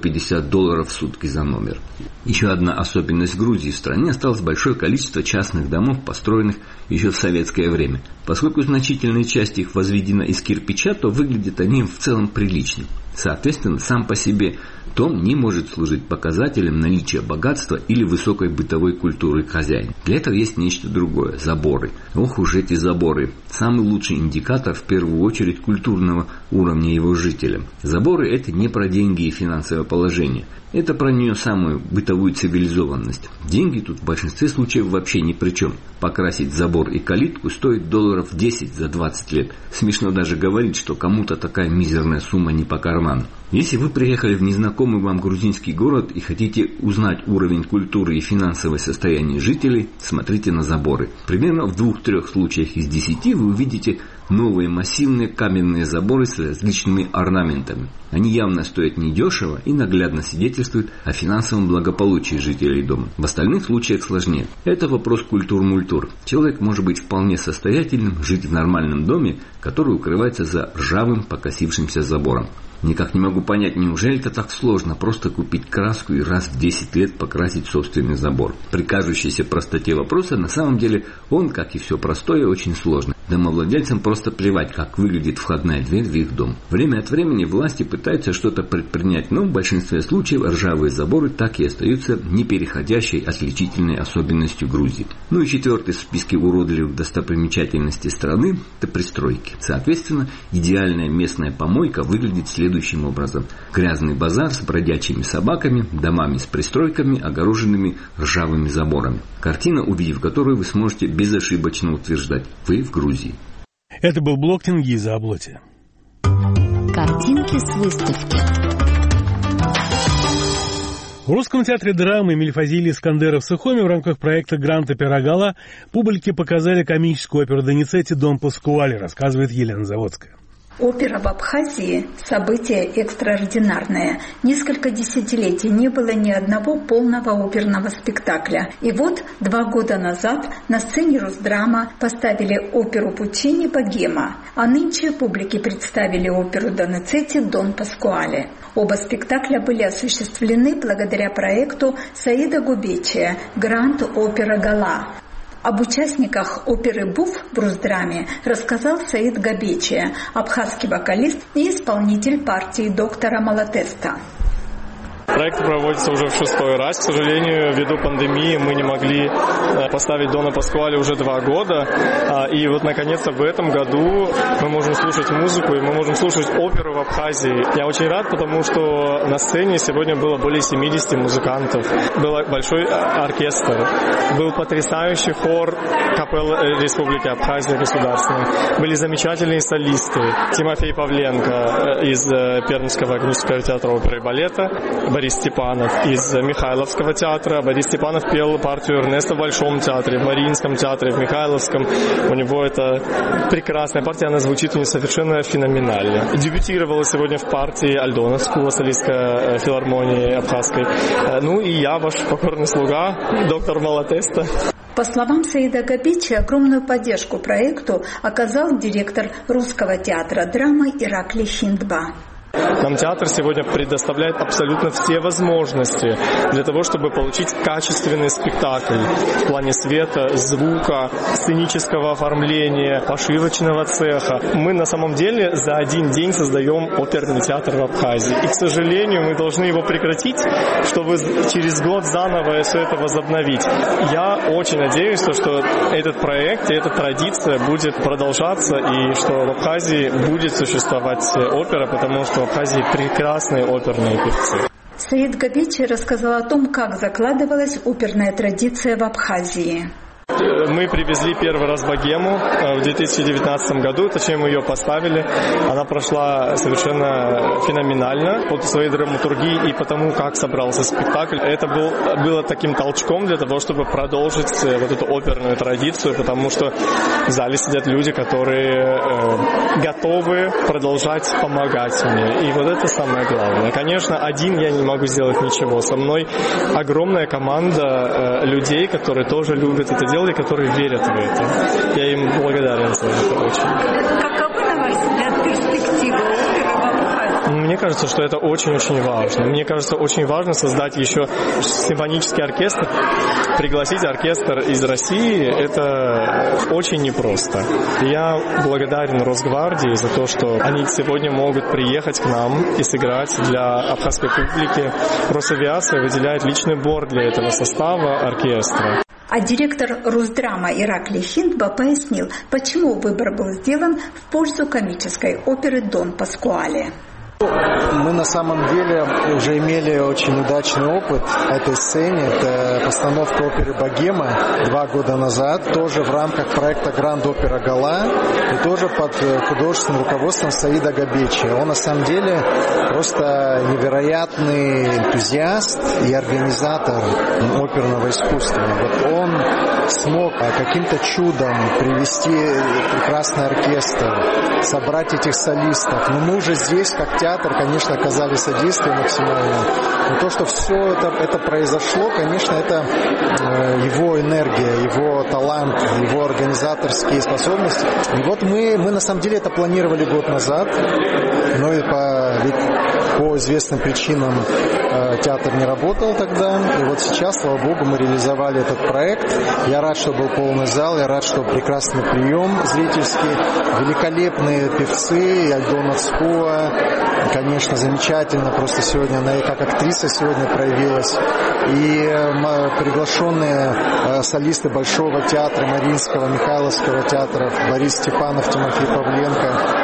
Speaker 14: $150 в сутки за номер. Еще одна особенность Грузии: в стране осталось большое количество частных домов, построенных еще в советское время. Поскольку значительная часть их возведена из кирпича, то выглядят они в целом прилично. Соответственно, сам по себе дом не может служить показателем наличия богатства или высокой бытовой культуры хозяина. Для этого есть нечто другое – заборы. Ох уж эти заборы! Самый лучший индикатор в первую очередь культурного уровня его жителя. Заборы – это не про деньги и финансовое положение. Это про нее самую бытовую цивилизованность. Деньги тут в большинстве случаев вообще ни при чем. Покрасить забор и калитку стоит $10 за 20 лет. Смешно даже говорить, что кому-то такая мизерная сумма не по карману. Если вы приехали в незнакомый вам грузинский город и хотите узнать уровень культуры и финансовое состояние жителей, смотрите на заборы. Примерно в 2-3 случаях из 10 вы увидите новые массивные каменные заборы с различными орнаментами. Они явно стоят недешево и наглядно свидетельствуют о финансовом благополучии жителей дома. В остальных случаях сложнее. Это вопрос культур-мультур. Человек может быть вполне состоятельным, жить в нормальном доме, который укрывается за ржавым покосившимся забором. Никак не могу понять, неужели это так сложно просто купить краску и раз в 10 лет покрасить собственный забор? При кажущейся простоте вопроса, на самом деле он, как и все простое, очень сложно. Домовладельцам просто плевать, как выглядит входная дверь в их дом. Время от времени власти пытаются что-то предпринять, но в большинстве случаев ржавые заборы так и остаются непереходящей отличительной особенностью Грузии. Ну и четвертый в списке уродливых достопримечательностей страны – это пристройки. Соответственно, идеальная местная помойка выглядит следующим образом. Грязный базар с бродячими собаками, домами с пристройками, огороженными ржавыми заборами. Картина, увидев которую, вы сможете безошибочно утверждать – вы в Грузии.
Speaker 1: Это был блог Тенгиза Аблоти.
Speaker 7: Картинки с выставки.
Speaker 1: В Русском театре драмы имени Фазилия Искандера в Сухуми в рамках проекта «Грант Опера Гала» публике показали комическую оперу Доницетти «Дон Паскуале», рассказывает Елена Заводская.
Speaker 6: Опера в Абхазии – событие экстраординарное. Несколько десятилетий не было ни одного полного оперного спектакля. И вот 2 года назад на сцене Росдрама поставили оперу Пуччини «Богема», а нынче публике представили оперу Доницетти «Дон Паскуале». Оба спектакля были осуществлены благодаря проекту Саида Губечия «Грант Опера Гала». Об участниках оперы «Буф» в Росдраме рассказал Саид Габечия, абхазский вокалист и исполнитель партии доктора Малатеста.
Speaker 16: Проект проводится уже в 6-й раз. К сожалению, ввиду пандемии мы не могли поставить Дона Паскуале уже 2 года. И вот, наконец-то, в этом году мы можем слушать музыку, и мы можем слушать оперу в Абхазии. Я очень рад, потому что на сцене сегодня было более 70 музыкантов. Был большой оркестр. Был потрясающий хор капеллы Республики Абхазия государственной. Были замечательные солисты. Тимофей Павленко из Пермского академического театра оперы и балета, Борис Степанов из Михайловского театра. Борис Степанов пел партию Эрнеста в Большом театре, в Мариинском театре, в Михайловском. У него это прекрасная партия, она звучит у него совершенно феноменально. Дебютировала сегодня в партии Альдона Скула, солистка филармонии абхазской. Ну и я, ваш покорный слуга, доктор Малатеста.
Speaker 6: По словам Саида Габичи, огромную поддержку проекту оказал директор Русского театра драмы Ираклий Хиндба.
Speaker 16: Нам театр сегодня предоставляет абсолютно все возможности для того, чтобы получить качественный спектакль в плане света, звука, сценического оформления, пошивочного цеха. Мы на самом деле за 1 день создаем оперный театр в Абхазии. И, к сожалению, мы должны его прекратить, чтобы через год заново все это возобновить. Я очень надеюсь, что этот проект и эта традиция будет продолжаться, и что в Абхазии будет существовать опера, потому что в Абхазии прекрасные оперные певцы.
Speaker 6: Саид Габичи рассказал о том, как закладывалась оперная традиция в Абхазии.
Speaker 16: Мы привезли первый раз «Богему» в 2019 году, точнее мы ее поставили. Она прошла совершенно феноменально по своей драматургии и потому, как собрался спектакль. Это было таким толчком для того, чтобы продолжить вот эту оперную традицию, потому что в зале сидят люди, которые готовы продолжать помогать мне. И вот это самое главное. Конечно, один я не могу сделать ничего. Со мной огромная команда людей, которые тоже любят это делать, и которые верят в это. Я им благодарен за это очень.
Speaker 6: Каковы, на ваш взгляд, перспективы оперы в Абхазии?
Speaker 16: Мне кажется, что это очень-очень важно. Мне кажется, очень важно создать еще симфонический оркестр. Пригласить оркестр из России – это очень непросто. Я благодарен Росгвардии за то, что они сегодня могут приехать к нам и сыграть для абхазской публики. Росавиация выделяет личный борт для этого состава оркестра.
Speaker 6: А директор Русдрама Ираклий Хиндба пояснил, почему выбор был сделан в пользу комической оперы «Дон Паскуале».
Speaker 17: Мы на самом деле уже имели очень удачный опыт этой сцены. Это постановка оперы «Богема» 2 года назад, тоже в рамках проекта «Гранд Опера Гала» и тоже под художественным руководством Саида Габечи. Он на самом деле просто невероятный энтузиаст и организатор оперного искусства. Вот он смог каким-то чудом привести прекрасный оркестр, собрать этих солистов. Но мы уже здесь, как театр, конечно, оказали содействие максимально. Но то, что все это произошло, конечно, это его энергия, его талант, его организаторские способности. И вот мы на самом деле это планировали год назад, но и по известным причинам театр не работал тогда. И вот сейчас, слава богу, мы реализовали этот проект. Я рад, что был полный зал, я рад, что прекрасный прием зрительский, великолепные певцы, Альдона Цхуа, конечно, замечательно, просто сегодня она и как актриса сегодня проявилась, и приглашенные солисты Большого театра, Мариинского, Михайловского театра, Борис Степанов, Тимофей Павленко,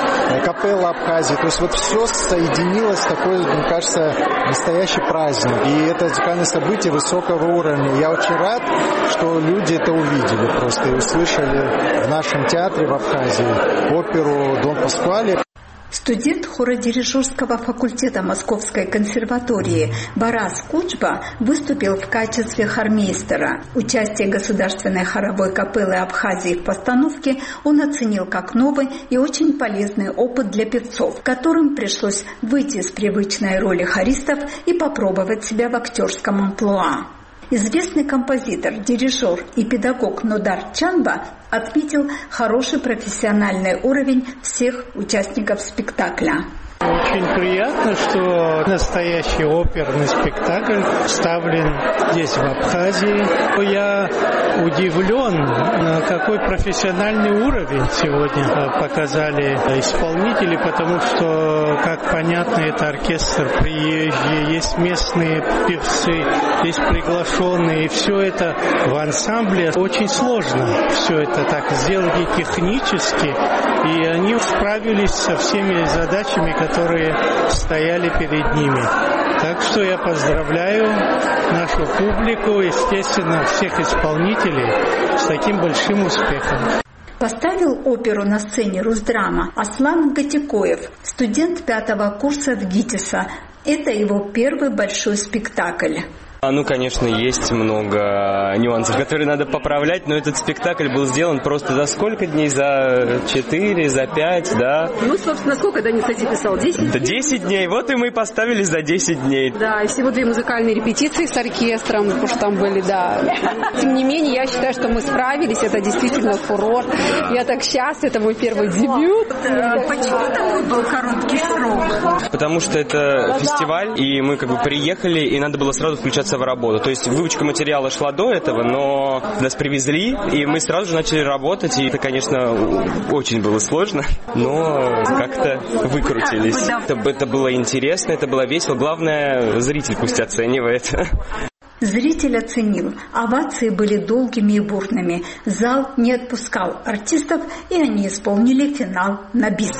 Speaker 17: капелла Абхазии. То есть вот все соединилось в такой, мне кажется, настоящий праздник. И это музыкальное событие высокого уровня. Я очень рад, что люди это увидели просто и услышали в нашем театре в Абхазии оперу «Дон Паскуале».
Speaker 6: Студент хородирижерского факультета Московской консерватории Барас Кучба выступил в качестве хормейстера. Участие Государственной хоровой капеллы Абхазии в постановке он оценил как новый и очень полезный опыт для певцов, которым пришлось выйти из привычной роли хористов и попробовать себя в актерском амплуа. Известный композитор, дирижер и педагог Нодар Чанба отметил хороший профессиональный уровень всех участников спектакля.
Speaker 18: Очень приятно, что настоящий оперный спектакль ставлен здесь, в Абхазии. Я удивлен, на какой профессиональный уровень сегодня показали исполнители, потому что, как понятно, это оркестр приезжий, есть местные певцы, есть приглашенные, и все это в ансамбле. Очень сложно все это так сделать и технически, и они справились со всеми задачами, которые стояли перед ними. Так что я поздравляю нашу публику, естественно, всех исполнителей с таким большим успехом.
Speaker 6: Поставил оперу на сцене Русдрама Аслан Гатикоев, студент 5-го курса в ГИТИСа. Это его первый большой спектакль.
Speaker 21: Ну, конечно, есть много нюансов, которые надо поправлять, но этот спектакль был сделан просто за сколько дней? За 4, за 5, да?
Speaker 19: Ну, собственно, сколько Даниса писал? 10 дней?
Speaker 21: Да, 10 дней, вот и мы поставили за 10 дней.
Speaker 19: Да, и всего 2 музыкальные репетиции с оркестром, потому что там были, да. Тем не менее, я считаю, что мы справились, это действительно фурор. Я так счастлива, это мой первый дебют.
Speaker 6: Почему такой был короткий срок?
Speaker 21: Потому что это фестиваль, и мы как бы приехали, и надо было сразу включаться в работу. То есть выучка материала шла до этого, но нас привезли, и мы сразу же начали работать, и это, конечно, очень было сложно, но как-то выкрутились. Это было интересно, это было весело. Главное, зритель пусть оценивает.
Speaker 6: Зритель оценил. Овации были долгими и бурными. Зал не отпускал артистов, и они исполнили финал на бис.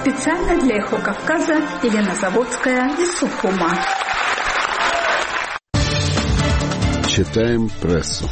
Speaker 6: Специально для «Эхо Кавказа» Елена Заводская из Сухума.
Speaker 9: Читаем прессу.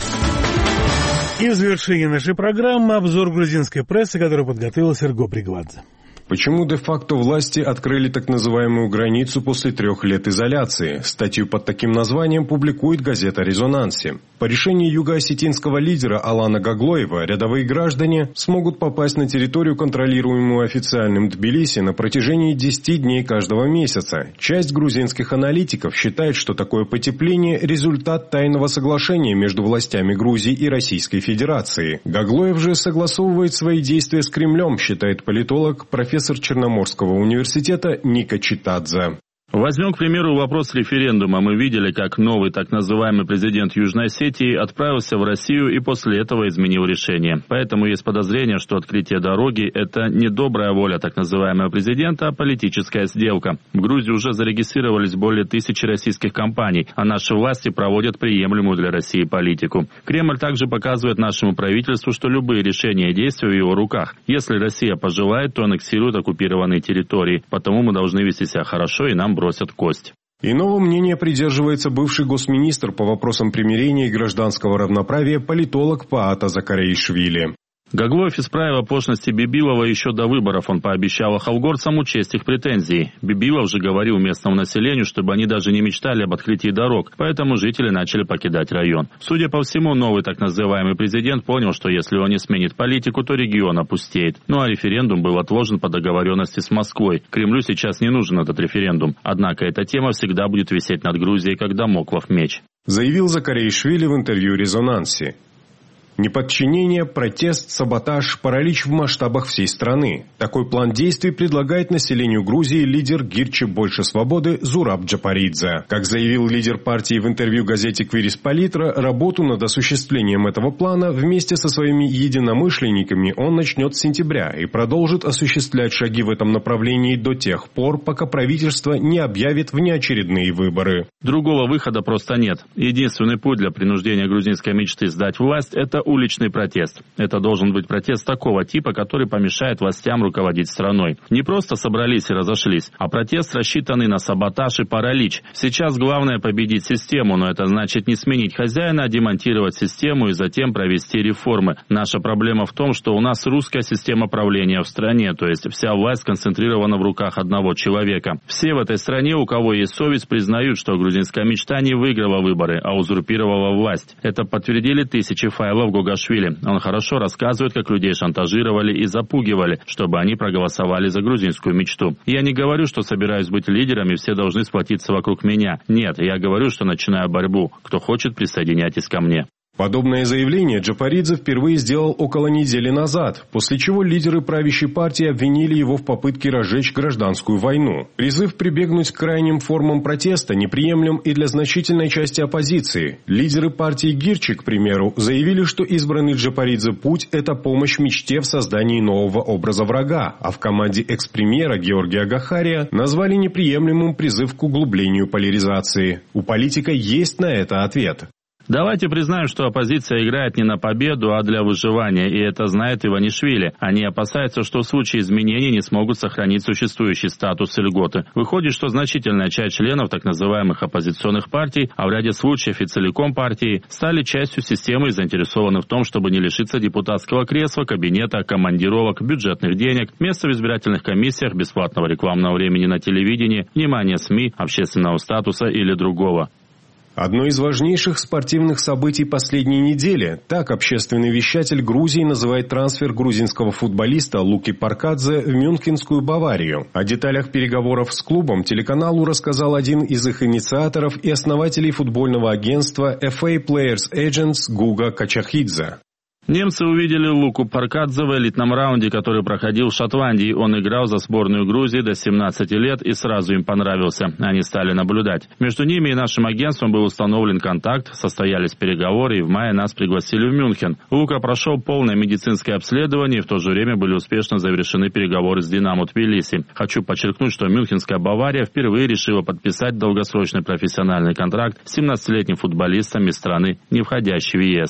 Speaker 1: И в завершении нашей программы обзор грузинской прессы, которую подготовил Серго Пригвадзе.
Speaker 2: Почему де-факто власти открыли так называемую границу после 3 лет изоляции? Статью под таким названием публикует газета «Резонансе». По решению юго-осетинского лидера Алана Гаглоева, рядовые граждане смогут попасть на территорию, контролируемую официальным Тбилиси, на протяжении 10 дней каждого месяца. Часть грузинских аналитиков считает, что такое потепление – результат тайного соглашения между властями Грузии и Российской Федерации. Гаглоев же согласовывает свои действия с Кремлем, считает политолог, профессор Черноморского университета Ника Читадзе.
Speaker 4: Возьмем, к примеру, вопрос референдума. Мы видели, как новый так называемый президент Южной Осетии отправился в Россию и после этого изменил решение. Поэтому есть подозрение, что открытие дороги – это не добрая воля так называемого президента, а политическая сделка. В Грузии уже зарегистрировались более 1000 российских компаний, а наши власти проводят приемлемую для России политику. Кремль также показывает нашему правительству, что любые решения и действия в его руках. Если Россия пожелает, то аннексирует оккупированные территории. Потому мы должны вести себя хорошо, и нам бросят кость.
Speaker 2: Иного мнения придерживается бывший госминистр по вопросам примирения и гражданского равноправия политолог Паата Закареишвили.
Speaker 4: Гаглоев исправил оплошности Бибилова еще до выборов. Он пообещал ахалгорцам учесть их претензии. Бибилов же говорил местному населению, чтобы они даже не мечтали об открытии дорог, поэтому жители начали покидать район. Судя по всему, новый так называемый президент понял, что если он не сменит политику, то регион опустеет. Ну а референдум был отложен по договоренности с Москвой. Кремлю сейчас не нужен этот референдум. Однако эта тема всегда будет висеть над Грузией, как дамоклов меч.
Speaker 2: Заявил Закареишвили в интервью «Резонансе». Неподчинение, протест, саботаж, паралич в масштабах всей страны. Такой план действий предлагает населению Грузии лидер Гирчи «Больше свободы» Зураб Джапаридзе. Как заявил лидер партии в интервью газете «Квирис Политра», работу над осуществлением этого плана вместе со своими единомышленниками он начнет с сентября и продолжит осуществлять шаги в этом направлении до тех пор, пока правительство не объявит внеочередные выборы.
Speaker 4: Другого выхода просто нет. Единственный путь для принуждения грузинской мечты сдать власть – это уличный протест. Это должен быть протест такого типа, который помешает властям руководить страной. Не просто собрались и разошлись, а протест, рассчитанный на саботаж и паралич. Сейчас главное победить систему, но это значит не сменить хозяина, а демонтировать систему и затем провести реформы. Наша проблема в том, что у нас русская система правления в стране, то есть вся власть сконцентрирована в руках одного человека. Все в этой стране, у кого есть совесть, признают, что грузинская мечта не выиграла выборы, а узурпировала власть. Это подтвердили тысячи файлов Гогашвили. Он хорошо рассказывает, как людей шантажировали и запугивали, чтобы они проголосовали за грузинскую мечту. Я не говорю, что собираюсь быть лидером и все должны сплотиться вокруг меня. Нет, я говорю, что начинаю борьбу. Кто хочет, присоединяйтесь ко мне.
Speaker 2: Подобное заявление Джапаридзе впервые сделал около недели назад, после чего лидеры правящей партии обвинили его в попытке разжечь гражданскую войну. Призыв прибегнуть к крайним формам протеста неприемлем и для значительной части оппозиции. Лидеры партии Гирчи, к примеру, заявили, что избранный Джапаридзе путь – это помощь мечте в создании нового образа врага, а в команде экс-премьера Георгия Гахария назвали неприемлемым призыв к углублению поляризации. У политика есть на это ответ.
Speaker 4: Давайте признаем, что оппозиция играет не на победу, а для выживания, и это знает Иванишвили. Они опасаются, что в случае изменений не смогут сохранить существующий статус и льготы. Выходит, что значительная часть членов так называемых оппозиционных партий, а в ряде случаев и целиком партии, стали частью системы и заинтересованы в том, чтобы не лишиться депутатского кресла, кабинета, командировок, бюджетных денег, места в избирательных комиссиях, бесплатного рекламного времени на телевидении, внимания СМИ, общественного статуса или другого.
Speaker 2: Одно из важнейших спортивных событий последней недели. Так общественный вещатель Грузии называет трансфер грузинского футболиста Луки Паркадзе в Мюнхенскую Баварию. О деталях переговоров с клубом телеканалу рассказал один из их инициаторов и основателей футбольного агентства FA Players Agents Гуга Качахидзе.
Speaker 4: Немцы увидели Луку Паркадзе в элитном раунде, который проходил в Шотландии. Он играл за сборную Грузии до 17 лет и сразу им понравился. Они стали наблюдать. Между ними и нашим агентством был установлен контакт, состоялись переговоры, и в мае нас пригласили в Мюнхен. Лука прошел полное медицинское обследование, и в то же время были успешно завершены переговоры с «Динамо» Тбилиси. Хочу подчеркнуть, что Мюнхенская Бавария впервые решила подписать долгосрочный профессиональный контракт с 17-летним футболистом из страны, не входящей в ЕС.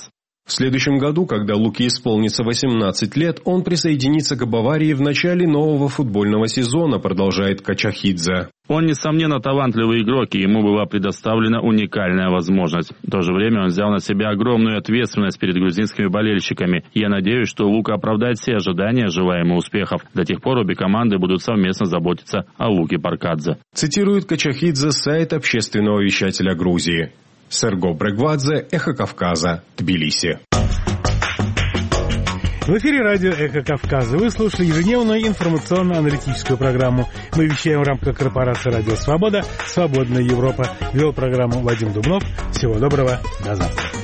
Speaker 2: В следующем году, когда Луке исполнится 18 лет, он присоединится к Баварии в начале нового футбольного сезона, продолжает Качахидзе.
Speaker 4: Он, несомненно, талантливый игрок, и ему была предоставлена уникальная возможность. В то же время он взял на себя огромную ответственность перед грузинскими болельщиками. Я надеюсь, что Лука оправдает все ожидания, желаем ему успехов. До тех пор обе команды будут совместно заботиться о Луке Паркадзе.
Speaker 2: Цитирует Качахидзе сайт общественного вещателя Грузии. Серго Брегвадзе, Эхо Кавказа, Тбилиси.
Speaker 1: В эфире радио «Эхо Кавказа». Вы слушали ежедневную информационно-аналитическую программу. Мы вещаем в рамках корпорации «Радио Свобода», «Свободная Европа». Вел программу Вадим Дубнов. Всего доброго. До завтра.